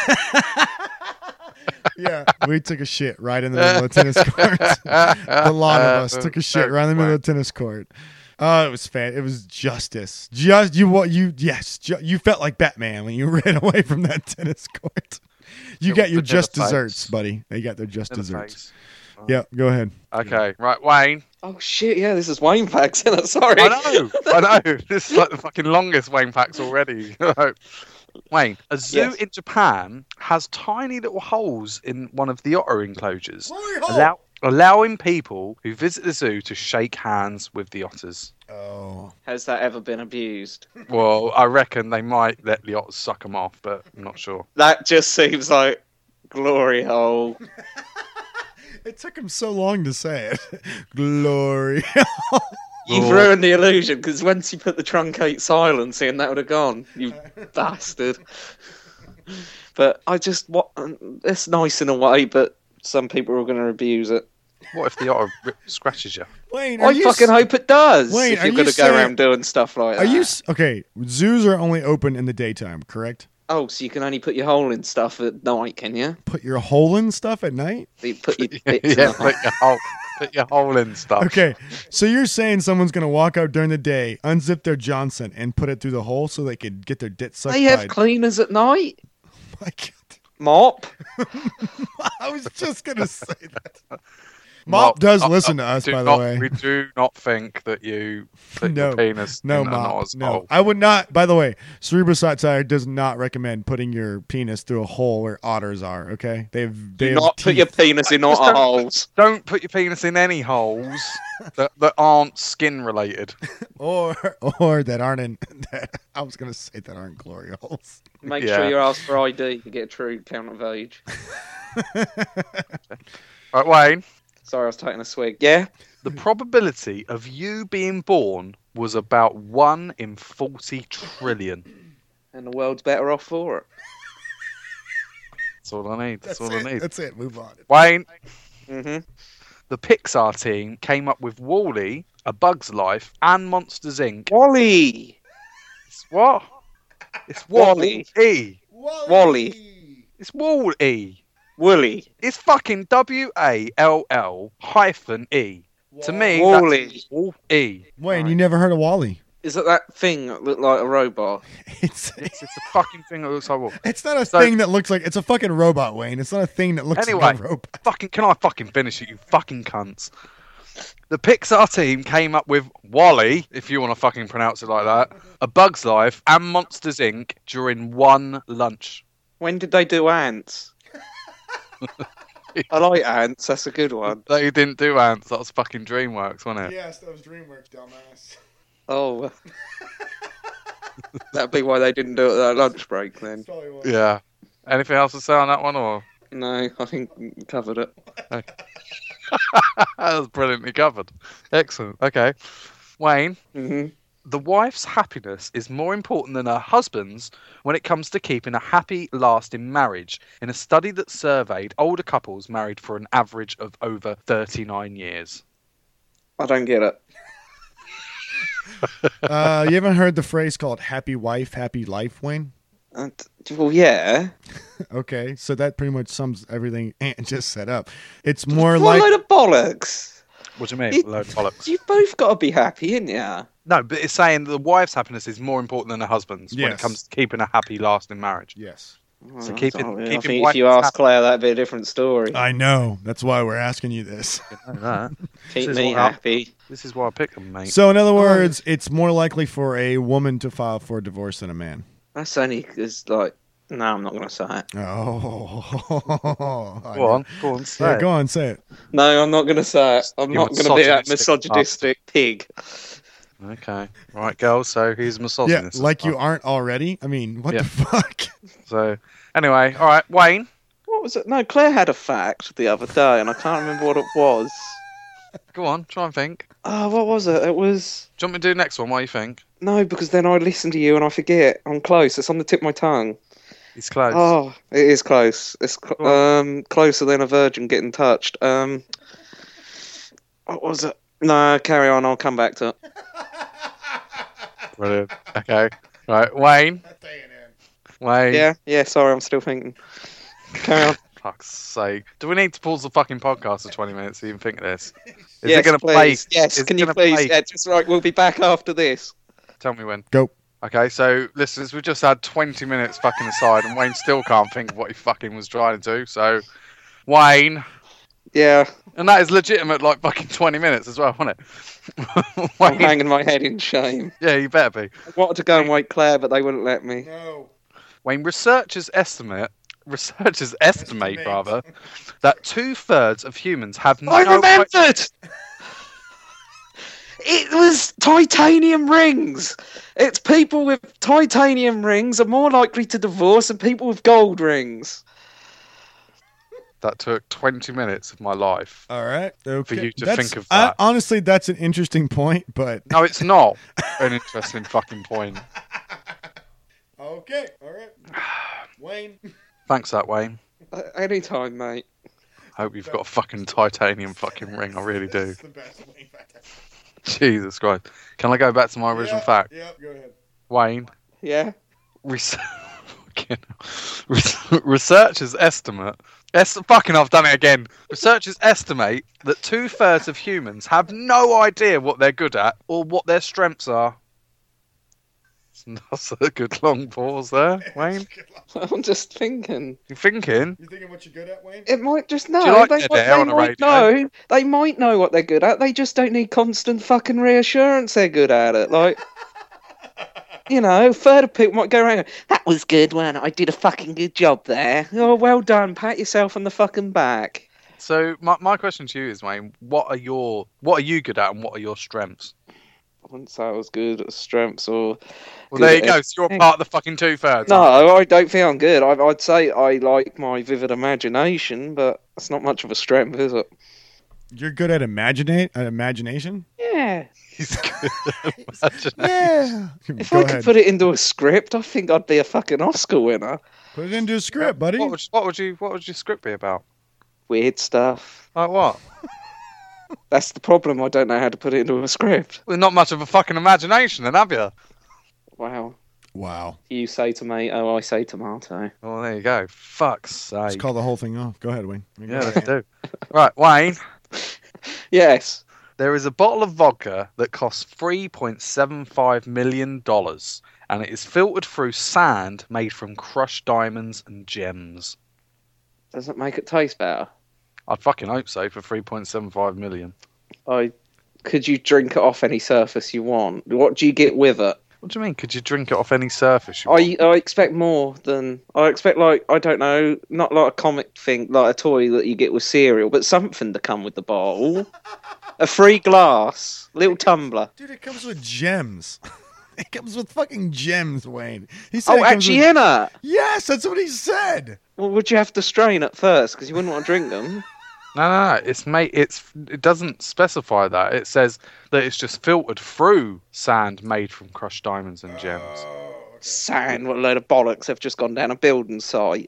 Yeah, we took a shit right in the middle of the tennis court. The lot of us took a shit right in the middle of the tennis court. Oh, it was fan. It was justice. Just you. What you? Yes, ju- you felt like Batman when you ran away from that tennis court. You It got was your the just face. desserts, buddy. They got their just In the desserts. face. Yeah, go ahead. Okay, right, Wayne. Oh shit! Yeah, this is Wayne Facts, isn't it? Sorry. I know, I know. This is like the fucking longest Wayne Packs already. Wayne, a zoo Yes. in Japan has tiny little holes in one of the otter enclosures, allow- allowing people who visit the zoo to shake hands with the otters. Oh, Has that ever been abused? Well, I reckon they might let the otters suck them off, but I'm not sure. That just seems like glory hole. it took him so long to say it. Glory. You've ruined the illusion, because once you put the truncate silence in, that would have gone. You bastard. But I just, what? It's nice in a way, but some people are going to abuse it. What if the otter rip, scratches you? Wayne, are I you fucking s- hope it does. Wayne, if are you're you going to go saying- around doing stuff like Are that. you s- okay? Zoos are only open in the daytime, correct? Oh, so you can only put your hole in stuff at night, can you? Put your hole in stuff at night. You put your bits in yeah, the put your hole, put your hole in stuff. Okay, so you're saying someone's gonna walk out during the day, unzip their Johnson, and put it through the hole so they could get their dit sucked They have by. cleaners at night. My God. Mop. I was just gonna say that. Mop does uh, listen uh, to us, do by the not- way. We do not think that you put No, your penis No, in an Mop. otter's No, hole. I would not. By the way, Cerebral Satire does not recommend putting your penis through a hole where otters are. Okay, they've they Do have not put your teeth. penis in Just otter don't- holes. Don't put your penis in any holes that, that aren't skin related. or or that aren't in. That, I was gonna say that aren't glory holes. Make Yeah. sure you ask for I D to get a true count of age. Right, Wayne. Sorry, I was taking a swig. Yeah? The probability of you being born was about one in forty trillion. And the world's better off for it. That's all I need. That's, all it. I need. That's it. Move on. Wayne, Mm-hmm. the Pixar team came up with Wall-E, A Bug's Life, and Monsters Incorporated. Wally! It's what? It's Wall-E. Wall-E. Wally. It's Wall-E. Woolly. It's fucking W A L L hyphen E. To me, Wall-E. that's Wall-E. Wayne, you never heard of Wally? Is it that thing that looked like a robot? It's It's, it's a fucking thing that looks like Wall. it's not a So- thing that looks like it's a fucking robot, Wayne. It's not a thing that looks Anyway, like a robot. fucking, can I fucking finish it, you fucking cunts? The Pixar team came up with Wall-E, if you want to fucking pronounce it like that, A Bug's Life, and Monsters Incorporated during one lunch. When did they do ants? I like Ants. That's a good one. That you didn't do Ants. That was fucking DreamWorks, wasn't it? Yes, that was DreamWorks, dumbass. Oh. That'd be why they didn't do it at that lunch break then. Yeah. Anything else to say on that one, or? No, I think we covered it. Okay. That was brilliantly covered. Excellent. Okay. Wayne, Mm-hmm. the wife's happiness is more important than her husband's when it comes to keeping a happy, lasting marriage in a study that surveyed older couples married for an average of over thirty-nine years. I don't get it. Uh, you haven't heard the phrase called happy wife, happy life, Wayne? Uh, well, yeah. Okay, so that pretty much sums everything Ant just set up. It's more What like... a load of bollocks. What do you mean? You- Load of bollocks. You've both got to be happy, ain't ya? No, but it's saying the wife's happiness is more important than her husband's when it Yes. comes to keeping a happy, lasting marriage. Yes. So Oh, keep I it- don't know. keep I it think white if you and ask happy. Claire, that'd be a different story. I know. That's why we're asking you this. I know that. Keep This is me what I- happy. This is why I picked them, mate. So, in other words, it's more likely for a woman to file for divorce than a man. That's only because, like, no, I'm not going to say it. Oh. I Go know. on, go on, say Yeah, it. go on, say it. No, I'm not going to say it. I'm You not going to be that misogynistic misogynistic pig. Okay, right, girls. So he's a Yeah, misogynist. like you aren't already. I mean, what Yeah. the fuck? So anyway, all right, Wayne. What was it? No, Claire had a fact the other day, and I can't remember what it was. Go on, try and think. Oh, what was it? It was... Do you want me to do the next one? What do you think? No, because then I listen to you and I forget. I'm close. It's on the tip of my tongue. He's close. Oh, it is close. It's cl- Go um closer than a virgin getting touched. Um, what was it? No, carry on. I'll come back to it. Brilliant. Okay. Right, Wayne. Wayne. Yeah, yeah. Sorry, I'm still thinking. Carry on. Fuck's sake. Do we need to pause the fucking podcast for twenty minutes to even think of this? Is yes, it going to please. play? Yes, is can it you gonna please? play- Yeah, just right. We'll be back after this. Tell me when. Go. Okay, so listeners, we've just had twenty minutes fucking aside, and Wayne still can't think of what he fucking was trying to do. So, Wayne, Yeah, and that is legitimate, like fucking twenty minutes as well, wasn't it? I'm Wayne, hanging my head in shame. yeah, you better be. I wanted to go and wake Claire, but they wouldn't let me. No. When researchers estimate, researchers estimate Estimate. rather, that two thirds of humans have no. I remembered. It was titanium rings. It's people with titanium rings are more likely to divorce than people with gold rings. That took twenty minutes of my life. All right. Okay. For you to That's- think of I- that. honestly, that's an interesting point, but... No, it's not an interesting fucking point. Okay. All right. Wayne. Thanks, that Wayne. Uh, anytime, mate. Hope you've got a fucking titanium fucking ring. I really do. That's the best Wayne fact. Jesus Christ. Can I go back to my original Yeah, fact? Yeah, go ahead. Wayne, Yeah. res- fucking hell. Res- researchers estimate. Es- fucking, I've done it again. Researchers estimate that two thirds of humans have no idea what they're good at or what their strengths are. That's a good long pause there, Wayne. I'm just thinking. You thinking? You thinking what you're good at, Wayne? It might just know. Do you like they dead might, air they on the might radio? know. They might know what they're good at. They just don't need constant fucking reassurance they're good at it. Like, you know, a third of people might go around and go, that was good, wasn't it? I did a fucking good job there. Oh, well done. Pat yourself on the fucking back. So my my question to you is, Wayne, what are your what are you good at and what are your strengths? I wouldn't say I was good at strengths or... Well, good there you at go. So you're part of the fucking two thirds. No, I don't think I'm good. I, I'd say I like my vivid imagination, but that's not much of a strength, is it? You're good at imaginate, uh, imagination? Yeah. He's good at imagination. Yeah. If Go I ahead. could put it into a script, I think I'd be a fucking Oscar winner. Put it into a script, buddy. What would, what would you what would your script be about? Weird stuff. Like what? That's the problem. I don't know how to put it into a script. Well, not much of a fucking imagination, then, have you? Wow. Wow. You say tomato, I say tomato. Well, there you go. Fuck's Let's sake. call the whole thing off. Go ahead, Wayne. Yeah, let's do. Right, Wayne. Yes. There is a bottle of vodka that costs three point seven five million dollars, and it is filtered through sand made from crushed diamonds and gems. Does it make it taste better? I'd fucking hope so for three point seven five million. I could you drink it off any surface you want? What do you get with it? What do you mean? Could you drink it off any surface? You I I expect more than I expect. Like I don't know, not like a comic thing, like a toy that you get with cereal, but something to come with the bowl. A free glass, little tumbler. Dude, it comes with gems. It comes with fucking gems, Wayne. He said Oh, it comes actually, with... in it. Yes, that's what he said. Well, would you have to strain at first because you wouldn't want to drink them? No, no, no. It's made. It's. It doesn't specify that. It says that it's just filtered through sand made from crushed diamonds and gems. Oh, okay. Sand, what a load of bollocks! They've just gone down a building site.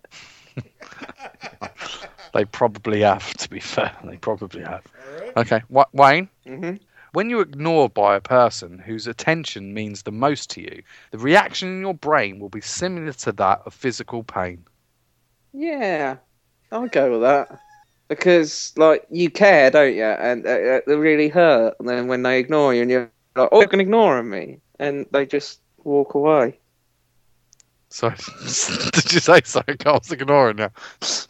They probably have. To be fair, they probably have. Right. Okay, Wh- Wayne. Mm-hmm. When you're ignored by a person whose attention means the most to you, the reaction in your brain will be similar to that of physical pain. Yeah, I'll go with that. Because, like, you care, don't you? And uh, uh, they really hurt. And then when they ignore you, and you're like, oh, you can ignore me. And they just walk away. Sorry, did you say so? I was ignoring you.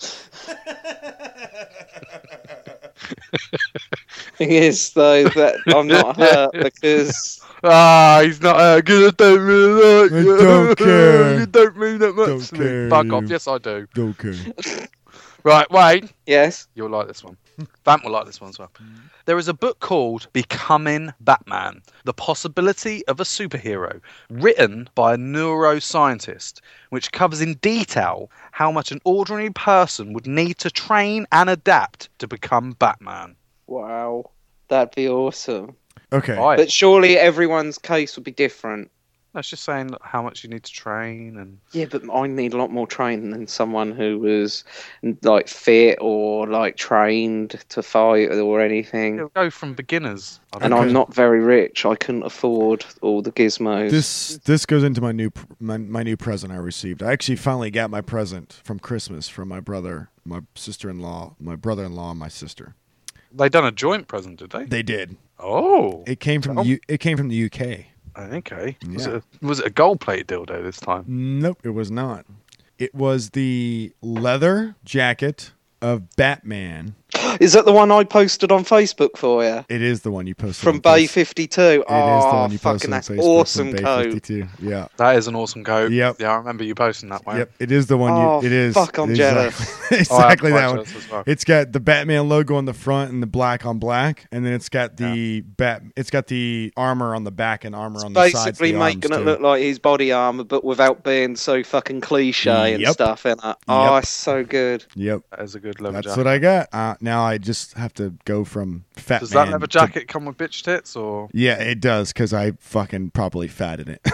Thing is, though, that I'm not hurt because... Ah, he's not hurt because I don't really like I you. don't care. You don't mean that much Don't to care, me. Fuck you. off. Yes, I do. Okay. Right, Wayne. Yes? You'll like this one. Vamp will like this one as well. There is a book called Becoming Batman, The Possibility of a Superhero, written by a neuroscientist, which covers in detail how much an ordinary person would need to train and adapt to become Batman. Wow. That'd be awesome. Okay. Right. But surely everyone's case would be different. That's just saying how much you need to train and... Yeah, but I need a lot more training than someone who was, like, fit or, like, trained to fight or anything. It'll go from beginners. I And don't I'm know. not very rich. I couldn't afford all the gizmos. This this goes into my new my, my new present I received. I actually finally got my present from Christmas from my brother, my sister-in-law, my brother-in-law, and my sister. They done a joint present, did they? They did. Oh. It came from Oh. the U- it came from the U K. Okay. Was, Yeah. it a, was it a gold-plated dildo this time? Nope, it was not. It was the leather jacket of Batman. Is that the one I posted on Facebook for you? It is the one you posted From on Bay Face- fifty-two. It Oh, is the one you fucking posted that's on Facebook awesome from Bay coat. fifty-two. Yeah. That is an awesome coat. Yep. Yeah, I remember you posting that one. Yep, it is the one you. Oh, it is. fuck, I'm exactly, jealous. exactly Oh, I'm that quite one. jealous as well. It's got the Batman logo on the front and the black on black, and then it's got the bat. It's got the armor on the back and armor on the sides. Basically the making arms, it too. look like his body armor, but without being so fucking cliche and Yep. stuff in it. Oh, Yep. it's so good. Yep, That is a good leather that's jacket. what I got. Uh, now I just have to go from fat Does man that leather to- jacket come with bitch tits or? Yeah, it does because I fucking probably fatted it.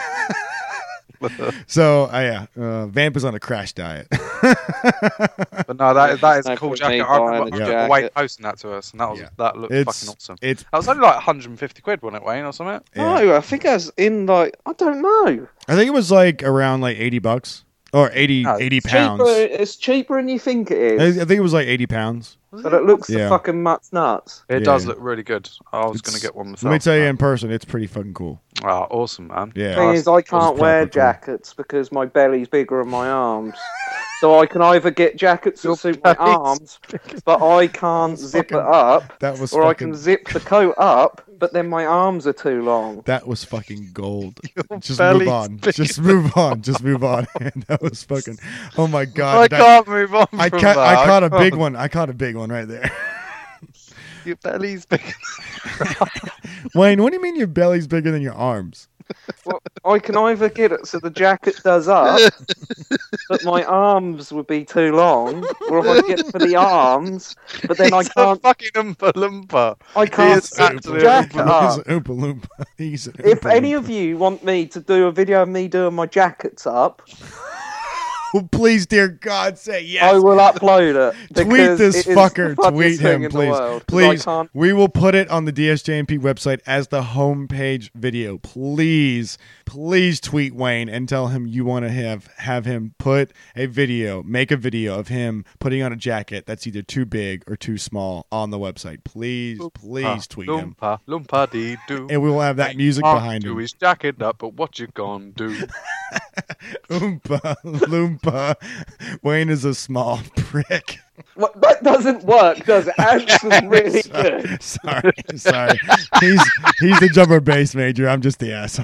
So, uh, yeah, uh, Vamp is on a crash diet. But no, that that is No a cool point me jacket. I buying remember, the I remember jacket. Wayne posting that to us, and that was Yeah. that looked It's fucking awesome. it's That was only like one hundred fifty quid, wasn't it, Wayne, or something? yeah. No, I think I was in like I don't know. I think it was like around like eighty bucks or eighty, No, eighty It's pounds. cheaper, it's cheaper than you think it I, I is, think it was like eighty pounds. but it looks Yeah. the fucking nuts nuts. It Yeah. does look really good. I was It's- going to get one myself. Let me tell you in person, it's pretty fucking cool. Oh, awesome, man. Yeah. Thing is, I can't proper wear cool. jackets because my belly's bigger than my arms. So I can either get jackets that Your suit my belly's arms, but I can't zip fucking- it up, That was or I fucking. can zip the coat up, but then my arms are too long. That was fucking gold. Just belly's move on. bigger Just move on. Just move on. that was fucking. Oh my I god. That- can't move on. I, from ca- that. I caught a can't. big one. I caught a big one right there. Your belly's big. Wayne, what do you mean your belly's bigger than your arms? Well, I can either get it so the jacket does up, but my arms would be too long, or if I get it for the arms, but then I He's a can't. fucking Oompa Loompa. I can't is zip the absolutely jacket He's up. an Oompa Loompa. He's an If Oompa any Loompa. of you want me to do a video of me doing my jackets up, Oh, please, dear God, say yes. I will upload it. Tweet because this it is fucker. the funniest Tweet thing him, in the please. world, 'cause Please. I can't- We will put it on the D S J M P website as the homepage video. Please, please tweet Wayne and tell him you want to have have him put a video, make a video of him putting on a jacket that's either too big or too small on the website. Please, please tweet him. Loompa, Loompa dee doo. And we will have that music Can't behind do him. his jacket up, but what you gonna do? Oompa Loompa. Wayne is a small prick. Well, that doesn't work, does it? Ants was really sorry, good. sorry, sorry. He's he's the drummer bass major. I'm just the asshole.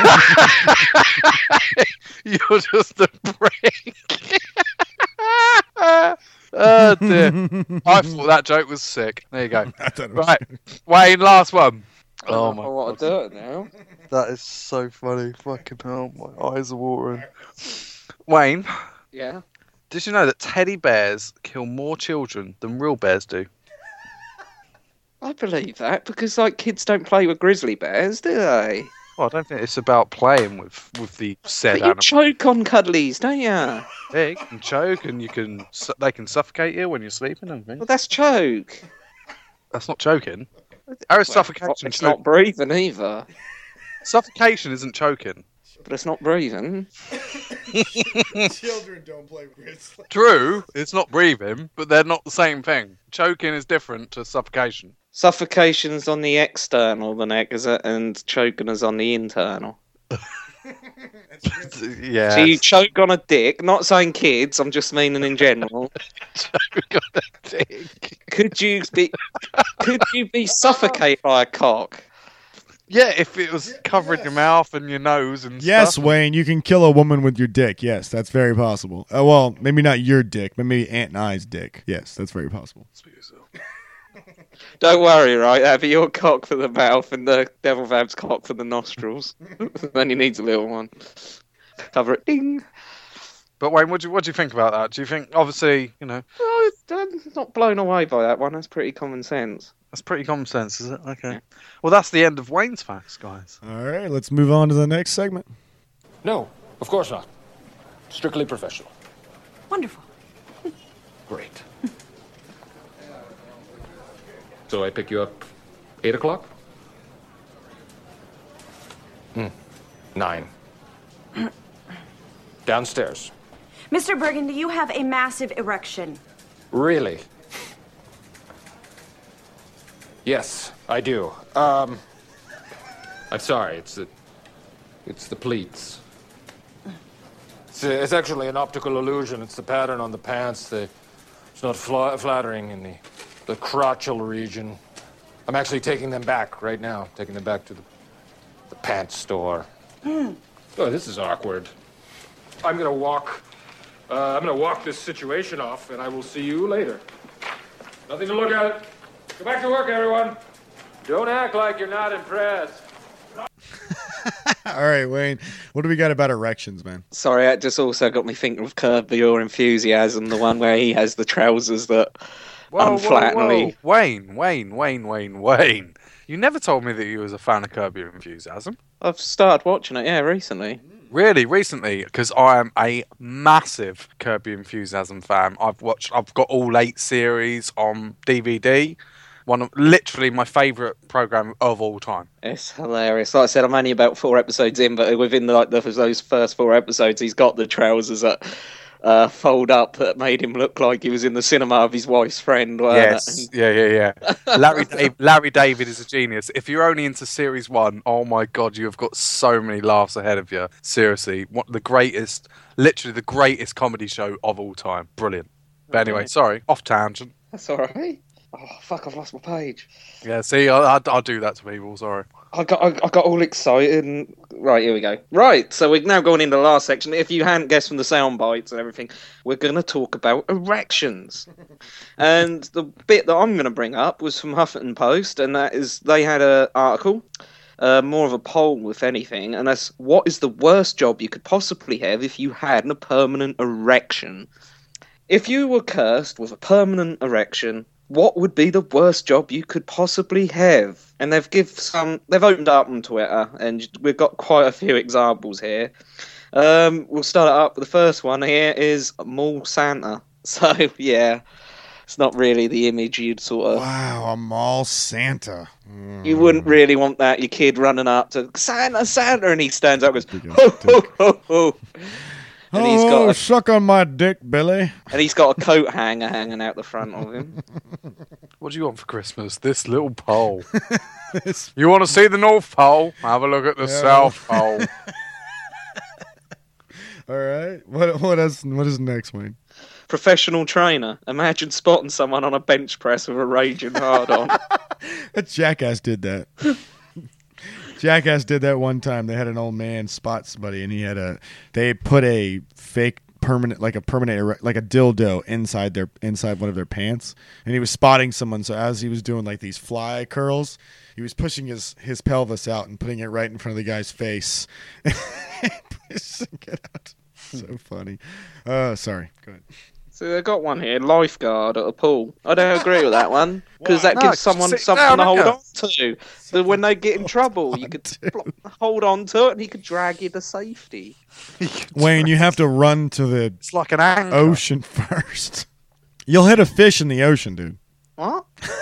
You're just a prick. Oh dear. I thought that joke was sick. There you go. Right, Wayne, last one. Oh my! What I do it now? That is so funny. Fucking hell, my eyes are watering. Wayne, Yeah. did you know that teddy bears kill more children than real bears do? I believe that because like kids don't play with grizzly bears, do they? Well, I don't think it's about playing with, with the said But you animal. choke on cuddlies, don't you? Yeah, you can choke and you can su- they can suffocate you when you're sleeping. I think Well, that's choke. that's not choking. How is Well, suffocation? It's choke- not breathing either. Suffocation isn't choking. But it's not breathing. Children don't play with grizzly. True, it's not breathing, but they're not the same thing. Choking is different to suffocation. Suffocation's on the external, the neck, is it? And choking is on the internal. Yeah. So you choke on a dick. Not saying kids. I'm just meaning in general. Choke on a dick. Could you be? Could you be suffocated by a cock? Yeah, if it was covering your mouth and your nose and Yes, stuff. Wayne, you can kill a woman with your dick. Yes, that's very possible. Uh, well, maybe not your dick, but maybe Aunt and I's dick. Yes, that's very possible. Don't worry, right? That'd be your cock for the mouth and the devil vam's cock for the nostrils. Then he needs a little one. Cover it. Ding. But Wayne, what do you what do you think about that? Do you think, obviously, you know, Oh, I'm not blown away by that one. That's pretty common sense. that's pretty common sense, is it? Okay. Well, that's the end of Wayne's facts, guys. All right, let's move on to the next segment. No, of course not. Strictly professional. Wonderful. Great. So I pick you up eight o'clock? Hmm. Nine. Downstairs. Mister Burgundy, you have a massive erection. Really? Yes, I do. Um, I'm sorry. It's the, it's the pleats. It's, uh, it's actually an optical illusion. It's the pattern on the pants. The, it's not fla- flattering in the, the crotchal region. I'm actually taking them back right now. Taking them back to the, the pants store. Mm. Oh, this is awkward. I'm gonna walk. Uh, I'm gonna walk this situation off, and I will see you later. Nothing to look at. Go back to work, everyone. Don't act like you're not impressed. All right, Wayne, what do we got about erections, man? Sorry, that just also got me thinking of Curb Your Enthusiasm, the one where he has the trousers that Whoa, unflatteningly. whoa, whoa. Wayne, Wayne, Wayne, Wayne, Wayne. You never told me that you was a fan of Curb Your Enthusiasm. I've started watching it, yeah, recently. Really, recently, because I am a massive Curb Your Enthusiasm fan. I've watched, I've got all eight series on D V D. One of literally my favourite program of all time. It's hilarious. Like I said, I'm only about four episodes in, but within the, like the, those first four episodes, he's got the trousers that uh, fold up that made him look like he was in the cinema of his wife's friend. Yes, And... yeah, yeah, yeah. Larry, Dave, Larry David is a genius. If you're only into series one, oh my god, you have got so many laughs ahead of you. Seriously, what the greatest, literally the greatest comedy show of all time. Brilliant. But anyway, sorry, off tangent. That's all right. Oh fuck! I've lost my page. Yeah, see, I, I, I do that to people. Sorry. I got I, I got all excited. And... Right, here we go. Right, so we're now going into the last section. If you hadn't guessed from the sound bites and everything, we're going to talk about erections. And the bit that I'm going to bring up was from Huffington Post, and that is they had an article, uh, more of a poll, if anything, and that's what is the worst job you could possibly have if you had a permanent erection? If you were cursed with a permanent erection, what would be the worst job you could possibly have? And they've give some. They've opened up on Twitter, and we've got quite a few examples here. Um, we'll start it up. The first one here is Mall Santa. So yeah, it's not really the image you'd sort of. Wow, a mall Santa. Mm. You wouldn't really want that. Your kid running up to Santa, Santa, and he stands up and goes, ho, ho, ho, ho. And oh, he's got a, suck on my dick, Billy. And he's got a coat hanger hanging out the front of him. What do you want for Christmas? This little pole. You want to see the North Pole? Have a look at the Yeah. South Pole. All right. What what is what is next, Wayne? Professional trainer. Imagine spotting someone on a bench press with a raging hard on. That Jackass did that. Jackass did that one time. They had an old man spot somebody, and he had a. They put a fake permanent, like a permanent, erect- like a dildo inside their inside one of their pants, and he was spotting someone. So as he was doing like these fly curls, he was pushing his his pelvis out and putting it right in front of the guy's face. Pushing it out. So funny. Uh, sorry. Go ahead. So they got one here, lifeguard at a pool. I don't agree with that one because that No, gives someone sit something down, to hold haven't on to. So when they get in trouble, you could pl- hold on to it, and he could drag you to safety. Wayne, you have to run to the It's like an anchor. ocean first. You'll hit a fish in the ocean, dude. What?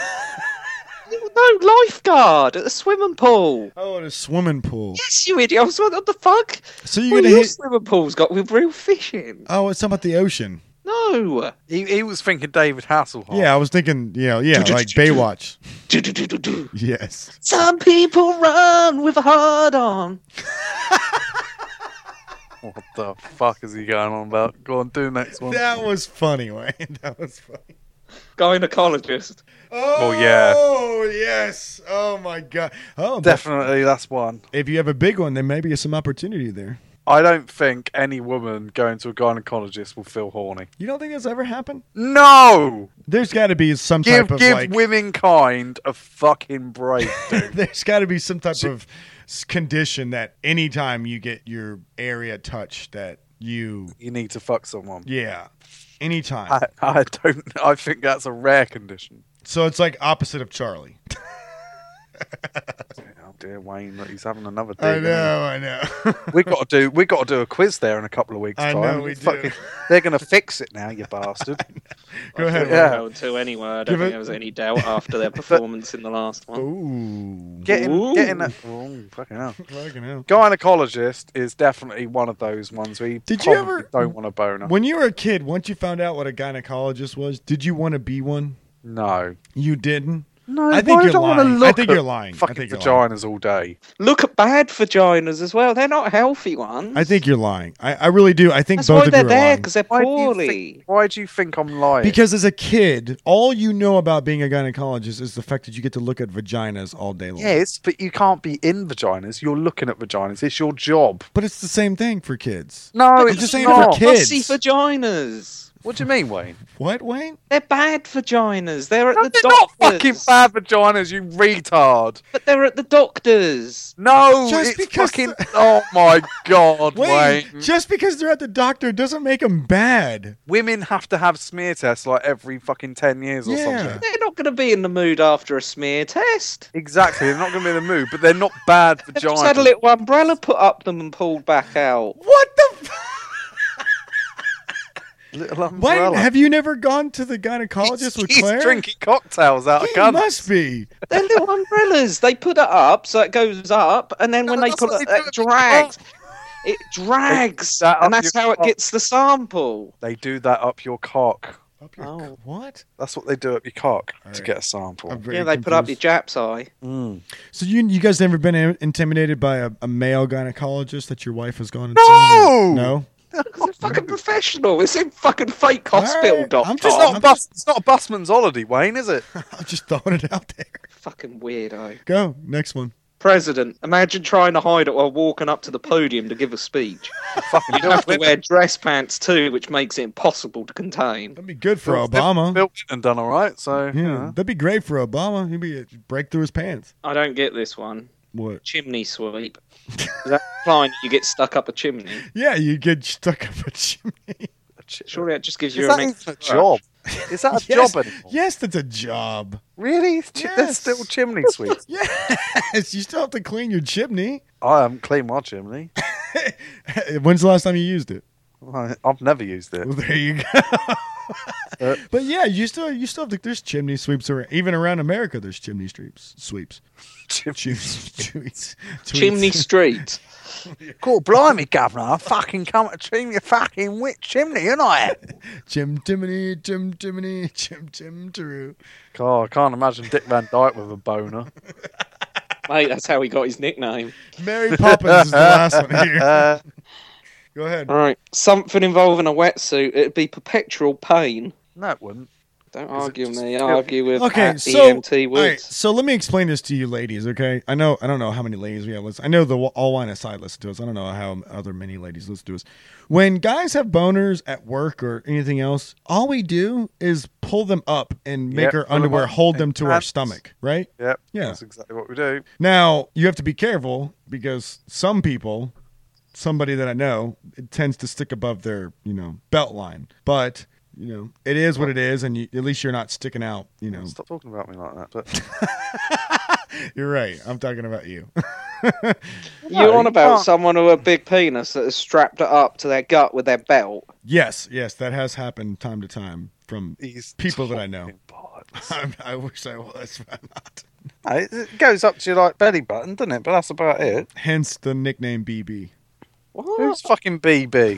No, lifeguard at the swimming pool. Oh, in a swimming pool. Yes, you idiot. I was like, what the fuck? So What you're are gonna your hit? swimming pools got with real fish in? Oh, it's about the ocean. No. He, he was thinking David Hasselhoff. Yeah, I was thinking, you know, yeah, like Baywatch. Yes. Some people run with a hard on. What the fuck is he going on about? Go on, do the next one. That was funny, Wayne. That was funny. Gynecologist. Oh, yeah. Oh, yes. Oh, my God. Oh, but Definitely, that's one. if you have a big one, there may be some opportunity there. I don't think any woman going to a gynecologist will feel horny. You don't think that's ever happened? No! There's got to be some Give type of, give like... womenkind a fucking break, dude. There's got to be some type of s- condition that anytime you get your area touched that you... You need to fuck someone. Yeah. Anytime. I, I don't. I think that's a rare condition. So it's like opposite of Charlie. Oh dear, Wayne, look, he's having another day. I know, I know. We got to do. We got to do a quiz there in a couple of weeks' I time. know we do. Fucking- They're going to fix it now, you bastard. Go ahead. Yeah. Yeah. To anyway, I don't Give think it- there was any doubt after their performance in the last one. Ooh. Getting, Ooh. getting that. Oh, fucking hell. Fucking hell. Gynecologist is definitely one of those ones where you Did you probably ever- don't want a boner. When you were a kid, once you found out what a gynecologist was, did you want to be one? No. You didn't? No, I think why you're do I wanna lying. I look think at you're lying. I Fucking think you're lying. vaginas all day. Look at bad vaginas as well. They're not healthy ones. I think you're lying. I, I really do. I think That's both why of they're you are there, lying. because they're Why do, you poorly. think, why do you think I'm lying? Because as a kid, all you know about being a gynecologist is the fact that you get to look at vaginas all day long. Yes, but you can't be in vaginas. You're looking at vaginas. It's your job. But it's the same thing for kids. No, I'm it's just saying not. for kids. Pussy vaginas. What do you mean, Wayne? What, Wayne? They're bad vaginas. They're at No, the they're not doctors. fucking bad vaginas, you retard. But they're at the doctors. No, Just it's because fucking. Oh my god, Wayne, Wayne. just because they're at the doctor doesn't make them bad. Women have to have smear tests like every fucking ten years or Yeah. something. They're not going to be in the mood after a smear test. Exactly, they're not going to be in the mood, but they're not bad They've just had a vaginas. little umbrella put up them and pulled back out. What the f- Little Wayne, umbrella. have you never gone to the gynecologist he's, with he's Claire? drinking cocktails out of He guns. must be. They're little umbrellas. They put it up so it goes up, and then No, when they that's pull what it, they do it at the drags. It drags, that up and that's your how it cock. gets the sample. They do that up your cock. Up your- Oh. What? That's what they do up your cock to right. get a sample. I'm very Yeah, they put up your confused. Jap's eye. Mm. So you you guys never been in- intimidated by a, a male gynecologist that your wife has gone and No! seen? No. It's a fucking professional. It's in fucking fake hospital, Alright, doctor. I'm It's just not, a bus, it's not a busman's holiday, Wayne, is it? I'm just throwing it out there. Fucking weirdo. Go next one. President, imagine trying to hide it while walking up to the podium to give a speech. Fucking You have to wear dress pants too, which makes it impossible to contain. That'd be good for Bill- Obama. Bill Clinton done all right, so yeah, you know. that'd be great for Obama. He'd be break through his pants. I don't get this one. What? Chimney sweep. Is that implying that you get stuck up a chimney? Yeah, you get stuck up a chimney. Surely that just gives Is you that an even extra a job? Is that a yes, job anymore? yes, that's a job. Really? Ch- There's Yes. still chimney sweeps. Yes, you still have to clean your chimney. I haven't cleaned my chimney. When's the last time you used it? I- I've never used it. Well, there you go. Uh, but yeah, you still you still have to, there's chimney sweeps around, even around America. There's chimney sweeps, sweeps, Chim- Chim- tweets, chimney tweets. street. God blimey, Governor! I fucking come to trim your fucking wet chimney, ain't I? Chim Timony, Chim Timony, Chim Tim True. God, I can't imagine Dick Van Dyke with a boner. Mate, that's how he got his nickname. Mary Poppins is the last one here. Uh, Go ahead. All right. Something involving a wetsuit. It'd be perpetual pain. No, it wouldn't. Don't argue with just- me. Argue with Okay, at so E M T all right, Woods. so let me explain this to you, ladies. Okay, I know I don't know how many ladies we have. Listen, I know the All Wine Aside listen to us. I don't know how other many ladies listen to us. When guys have boners at work or anything else, all we do is pull them up and make Yep, our pull them underwear up hold in them to our pants. stomach, right? Yep. Yeah. That's exactly what we do. Now you have to be careful because some people, somebody that I know, it tends to stick above their you know belt line, but. You know, it is what it is, and you, at least you're not sticking out. You know, Stop talking about me like that. But you're right. I'm talking about you. You're on you about can't- someone with a big penis that has strapped it up to their gut with their belt. Yes, yes, that has happened time to time from He's people that I know. talking I, I wish I was, but I'm not. No, it goes up to your like belly button, doesn't it? But that's about it. Hence the nickname B B. What? Who's fucking B B?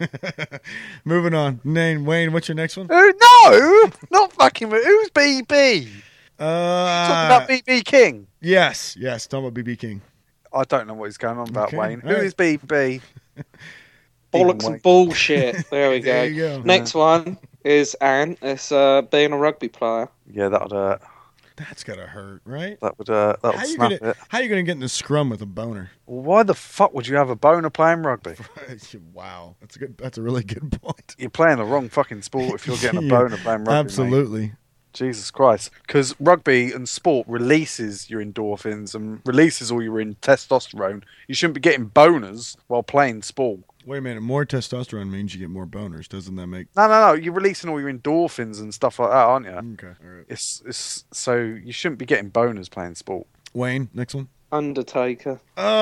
Moving on. Name Wayne. What's your next one? Who? No, not fucking. Who's B B? Uh, Talking about B B King. Yes, yes. Talking about B B King. I don't know what he's going on about, Okay, Wayne. all Who right. is B B? Bollocks Wayne. and bullshit. There we go. There you go. Next one is Anne. It's uh, being a rugby player. Yeah, that would hurt. That's gotta hurt, right? That would uh, that How would you snap gonna it. How you gonna get in the scrum with a boner? Well, why the fuck would you have a boner playing rugby? Wow, that's a good. That's a really good point. You're playing the wrong fucking sport if you're getting a Yeah, boner playing rugby. Mate. Absolutely. Jesus Christ. Because rugby and sport releases your endorphins and releases all your in testosterone. You shouldn't be getting boners while playing sport. Wait a minute. More testosterone means you get more boners. Doesn't that make? No, no, no. You're releasing all your endorphins and stuff like that, aren't you? Okay. All right. It's it's so you shouldn't be getting boners playing sport. Wayne, next one. Undertaker.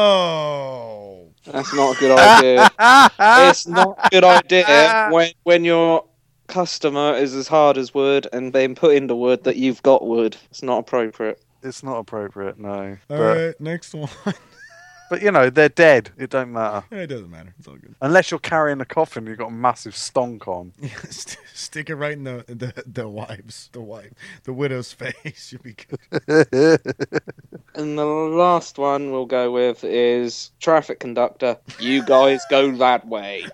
Oh. That's not a good idea. It's not a good idea when when your customer is as hard as wood and being put into wood that you've got wood. It's not appropriate. It's not appropriate, no. All but right. Next one. but you know they're dead. It don't matter It doesn't matter. It's all good. unless you're carrying a coffin. You've got a massive stonk on. St- Stick it right in the the the wife's the wife the widow's face. You'll be good. And the last one we'll go with is traffic conductor. You guys go that way.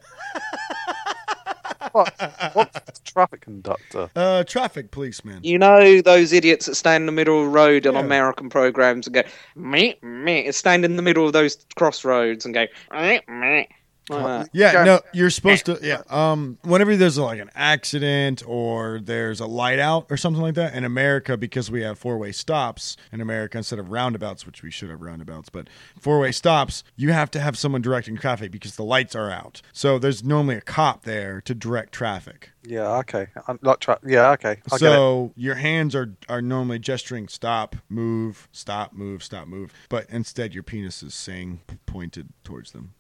What? What's traffic conductor? Uh, traffic policeman. You know those idiots that stand in the middle of the road on Yeah. American programs and go me me, stand in the middle of those crossroads and go me me. Like that. Yeah, Go- no, you're supposed to. Yeah, um, whenever there's like an accident or there's a light out or something like that in America, because we have four way stops in America instead of roundabouts, which we should have roundabouts, but four way stops, you have to have someone directing traffic because the lights are out. So there's normally a cop there to direct traffic. Yeah, okay. I'm like tra- yeah, okay. I get it. So your hands are are normally gesturing stop, move, stop, move, stop, move, but instead your penis is saying p- pointed towards them.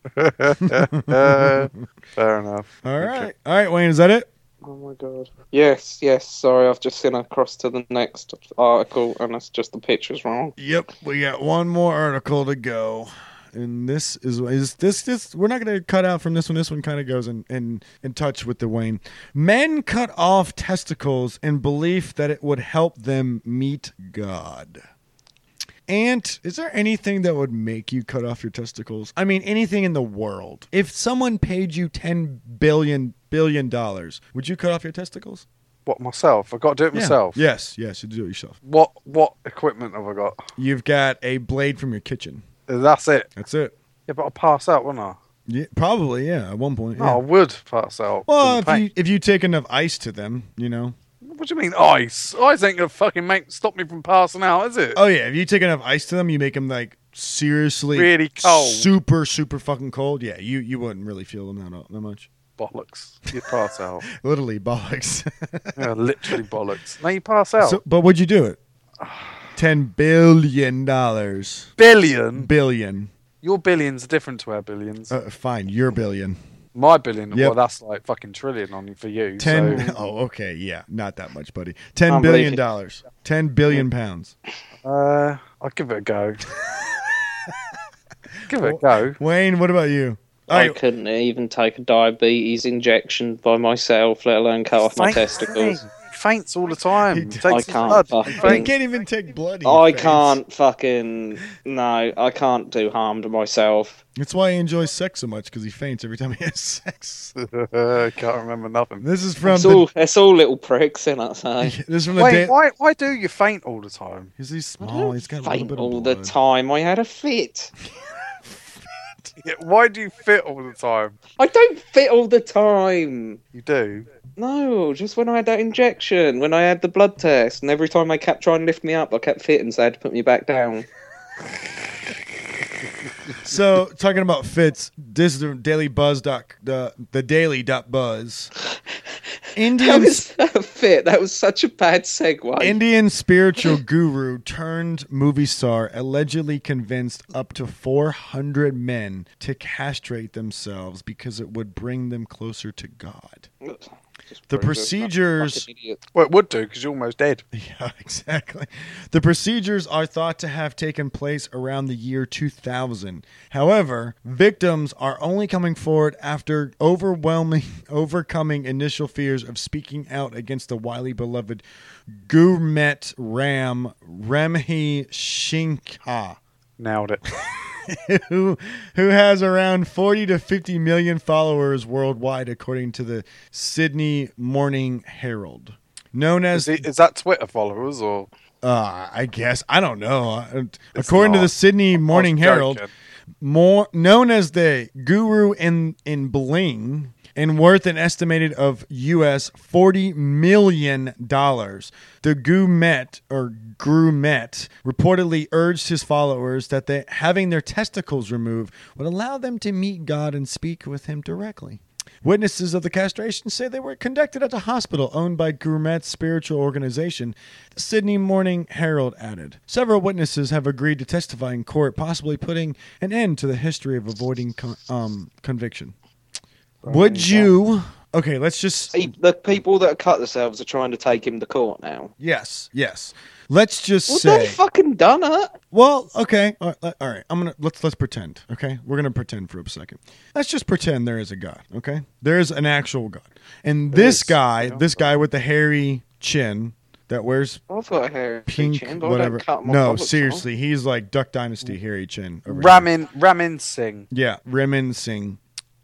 Uh, fair enough. All right, all right, Wayne, is that it? Oh my god. Yes, yes. Sorry, I've just seen across to the next article, and that's just the picture's wrong. Yep, we got one more article to go, and this is is this this we're not going to cut out from this one. This one kind of goes in, in in touch with the Wayne. Men cut off testicles in belief that it would help them meet God. And is there anything that would make you cut off your testicles? I mean, anything in the world. If someone paid you ten billion billion dollars, would you cut off your testicles? What, myself? I've got to do it Yeah. myself. Yes, yes, you do it yourself. What what equipment have I got? You've got a blade from your kitchen. That's it. That's it. Yeah, but I'll pass out, wouldn't I? Yeah, probably, yeah, at one point. No, Yeah. I would pass out. Well, from if pain. you if you take enough ice to them, you know. What do you mean ice? Ice ain't gonna fucking make stop me from passing out, is it? Oh yeah, if you take enough ice to them, you make them like seriously Really cold. super super fucking cold. Yeah, you you wouldn't really feel them that that much. Bollocks. You pass out. Literally bollocks. Yeah, literally bollocks. No, you pass out. So, but would you do it? Ten billion dollars. Billion? Billion. Your billions are different to our billions. Uh, fine, your billion. My billion, Yep. well, that's like fucking trillion on you for you. Ten. So, Oh, okay, yeah, not that much, buddy. Ten I'm billion leaving. dollars. Ten billion pounds. uh, I'll give it a go. Give it a go. Wayne, what about you? All I right, couldn't even take a diabetes injection by myself, let alone cut off my Thank- testicles. hey, faints all the time. He He does. takes I can't blood. fucking- He He faints. can't even take blood. he I faints. can't fucking no. I can't do harm to myself. That's why he enjoys sex so much, because he faints every time he has sex. Can't remember nothing. This is from It's the, all it's all little pricks, isn't it? So this is from the Wait, day. why? Why do you faint all the time? Because he's I small. don't He's got a little faint bit of all blood. the time. I had a fit. Yeah, why do you fit all the time? I don't fit all the time. You do. No, just when I had that injection, when I had the blood test, and every time I kept trying to lift me up, I kept fitting, so I had to put me back down. So, talking about fits, this is the Daily Buzz. Doc, the the Daily dot Buzz. How Indian is that a fit? That was such a bad segue. Indian spiritual guru turned movie star allegedly convinced up to four hundred men to castrate themselves because it would bring them closer to God. Just The proves I'm not a procedures- fucking idiot. Well, it would do because you're almost dead. Yeah, exactly. The procedures are thought to have taken place around the year two thousand. However, victims are only coming forward after overwhelming, overcoming initial fears of speaking out against the widely beloved Gurmet Ram Remhi Shinkha. Nailed it. who who has around forty to fifty million followers worldwide, according to the Sydney Morning Herald. Known as, Is, he, is that Twitter followers or? uh, I guess, I don't know. Uh, According to not. the Sydney Morning I was Herald, joking. more known as the Guru in in Bling, and worth an estimated of U S forty million dollars. The Gumet or Grumet reportedly urged his followers that they, having their testicles removed would allow them to meet God and speak with him directly. Witnesses of the castration say they were conducted at a hospital owned by Grumet's spiritual organization, the Sydney Morning Herald added. Several witnesses have agreed to testify in court, possibly putting an end to the history of avoiding con- um, conviction. Would you... Okay, let's just... Pe- The people that cut themselves are trying to take him to court now. Yes, yes. Let's just Well, say... they fucking done it. Well, okay. All right, all right. I'm gonna let's let's pretend. Okay, we're gonna pretend for a second. Let's just pretend there is a God. Okay, there's an actual God, and There this is. guy, this guy with the hairy chin that wears I've got a hairy pink, chin, but I whatever. don't cut my No, bollocks off. seriously, he's like Duck Dynasty hairy chin. Over here. Ramin Ramin Singh. Yeah, Ramin Singh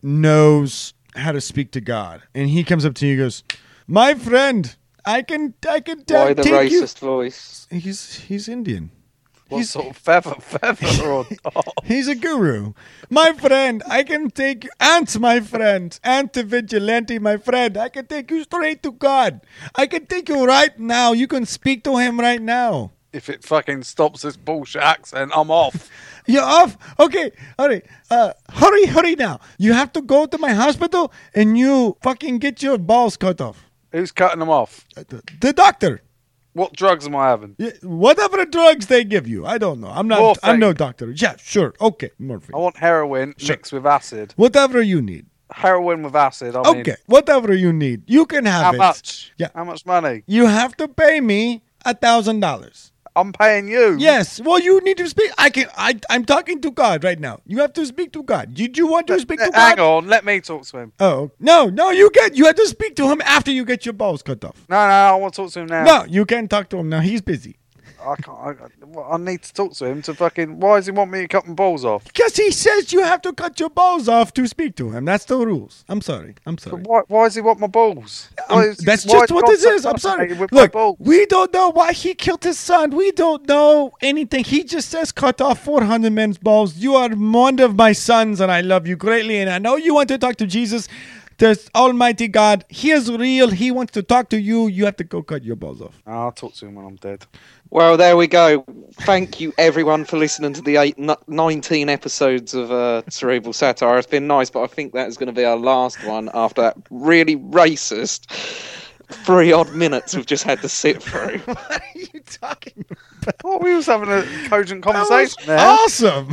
knows how to speak to God, and he comes up to you and goes, "My friend, I can, I can t- Why the take you." racist voice? He's he's Indian. What He's- sort of feather feather or dog? He's a guru. My friend, I can take you. Ant, my friend. Ant Vigilante, my friend. I can take you straight to God. I can take you right now. You can speak to him right now. If it fucking stops this bullshit accent, I'm off. You're off? Okay. All right. Uh, hurry, hurry now. You have to go to my hospital and you fucking get your balls cut off. Who's cutting them off? The, the doctor. What drugs am I having? Yeah, whatever drugs they give you. I don't know. I'm not. Morphine. I'm no doctor. Yeah, sure. Okay. Morphine. I want heroin Sure. mixed with acid. Whatever you need. Heroin with acid. I mean, Okay. Whatever you need. You can have how it. much? Yeah. How much money? You have to pay me a thousand dollars. I'm paying you. Yes. Well, you need to speak. I can. I. I'm talking to God right now. You have to speak to God. Did you want to speak to Uh, Hang God? on, let me talk to him. Oh no, no. You get. You have to speak to him after you get your balls cut off. No, no, I want to talk to him now. No, you can't talk to him now. He's busy. I can't. I, well, I need to talk to him to fucking. Why does he want me to cut my balls off? Because he says you have to cut your balls off to speak to him. That's the rules. I'm sorry. I'm sorry. But why? Why does he want my balls? Um, Why is- that's why just is what God this so is. I'm sorry. fascinated with my Look, balls? we don't know why he killed his son. We don't know anything. He just says cut off four hundred men's balls. You are one of my sons, and I love you greatly. And I know you want to talk to Jesus. There's Almighty God. He is real. He wants to talk to you. You have to go cut your balls off. I'll talk to him when I'm dead. Well, there we go. Thank you, everyone, for listening to the eight, n- nineteen episodes of uh, Cerebral Satire. It's been nice, but I think that is going to be our last one after that really racist three odd minutes we've just had to sit through. What are you talking about? Well, we was having a cogent That was conversation there. awesome.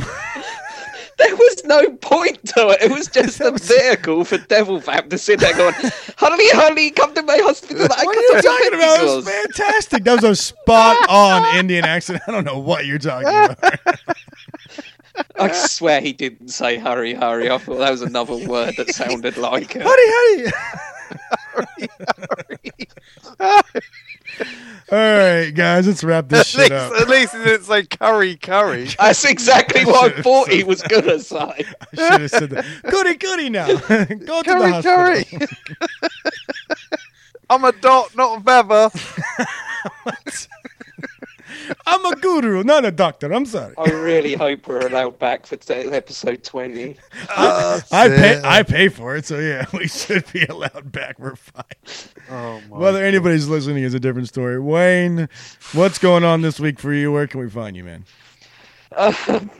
There was no point to it. It was just a vehicle for Devil Vamp to sit there going, "Hurry, hurry, come to my hospital." I What are cut you off your talking about? That was testicles." fantastic. That was a spot on Indian accent. I don't know what you're talking about. I swear he didn't say "hurry, hurry." I thought that was another word that sounded like it. Hurry, hurry. All right, guys, let's wrap this At shit least, up. at least he didn't say curry, curry. That's exactly what I thought he was gonna say. I should have said that. Goody, goody now. Go to the Curry, hospital. curry. I'm a dot, not a feather. I'm a guru, not a doctor. I'm sorry. I really hope we're allowed back for t- episode twenty. Uh, I pay. I pay for it, so yeah, we should be allowed back. We're fine. Oh my Whether God. anybody's listening is a different story. Wayne, what's going on this week for you? Where can we find you, man? Uh,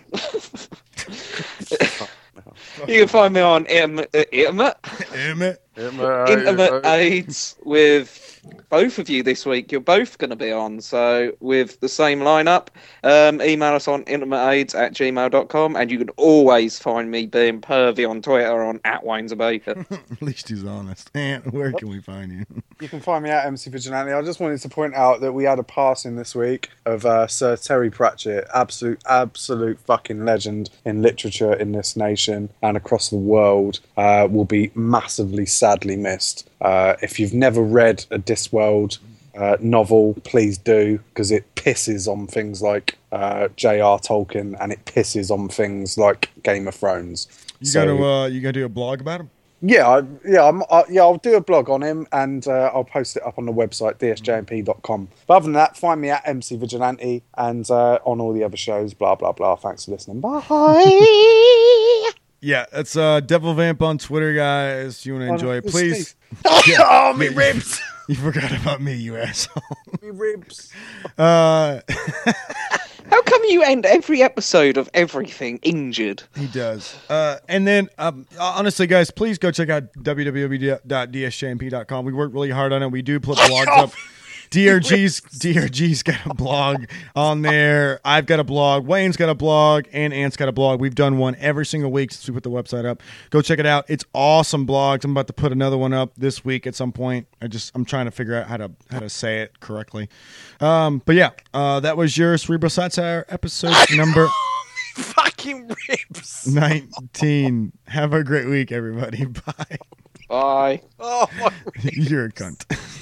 you can find me on Im- uh, Intimate Emmett. Intimate Aids with both of you this week. You're both going to be on, so with the same lineup. Um, email us on intimateaids at gmail dot com, and you can always find me being pervy on Twitter on at Wayne's a Baker. At least he's honest. And where can we find you? You can find me at M C Vigilante. I just wanted to point out that we had a passing this week of uh, Sir Terry Pratchett, absolute, absolute fucking legend in literature in this nation and across the world, uh, will be massively, sadly missed. Uh, if you've never read a Discworld uh, novel, please do, because it pisses on things like uh, J R Tolkien and it pisses on things like Game of Thrones. You So- got to. Uh, you got to do a blog about him. Yeah, I, yeah, I'm, I, yeah. I'll do a blog on him, and uh, I'll post it up on the website d s j m p dot com. But other than that, find me at M C Vigilante and uh, on all the other shows. Blah blah blah. Thanks for listening. Bye. Yeah, it's uh, Devil Vamp on Twitter, guys. You want to enjoy it, please. Oh, me ribs. You forgot about me, you asshole. Me ribs. Uh, How come you end every episode of everything injured? he does. Uh, and then, um, honestly, guys, please go check out w w w dot d s j m p dot com. We worked really hard on it. We do put blogs up. D R G's D R G's got a blog on there. I've got a blog. Wayne's got a blog, and Ant's got a blog. We've done one every single week since we put the website up. Go check it out. It's awesome blogs. I'm about to put another one up this week at some point. I just I'm trying to figure out how to how to say it correctly. Um, but yeah, uh, that was your Cerebral Satire episode number Fucking ribs. nineteen. Have a great week, everybody. Bye. Bye. Oh, my You're a cunt.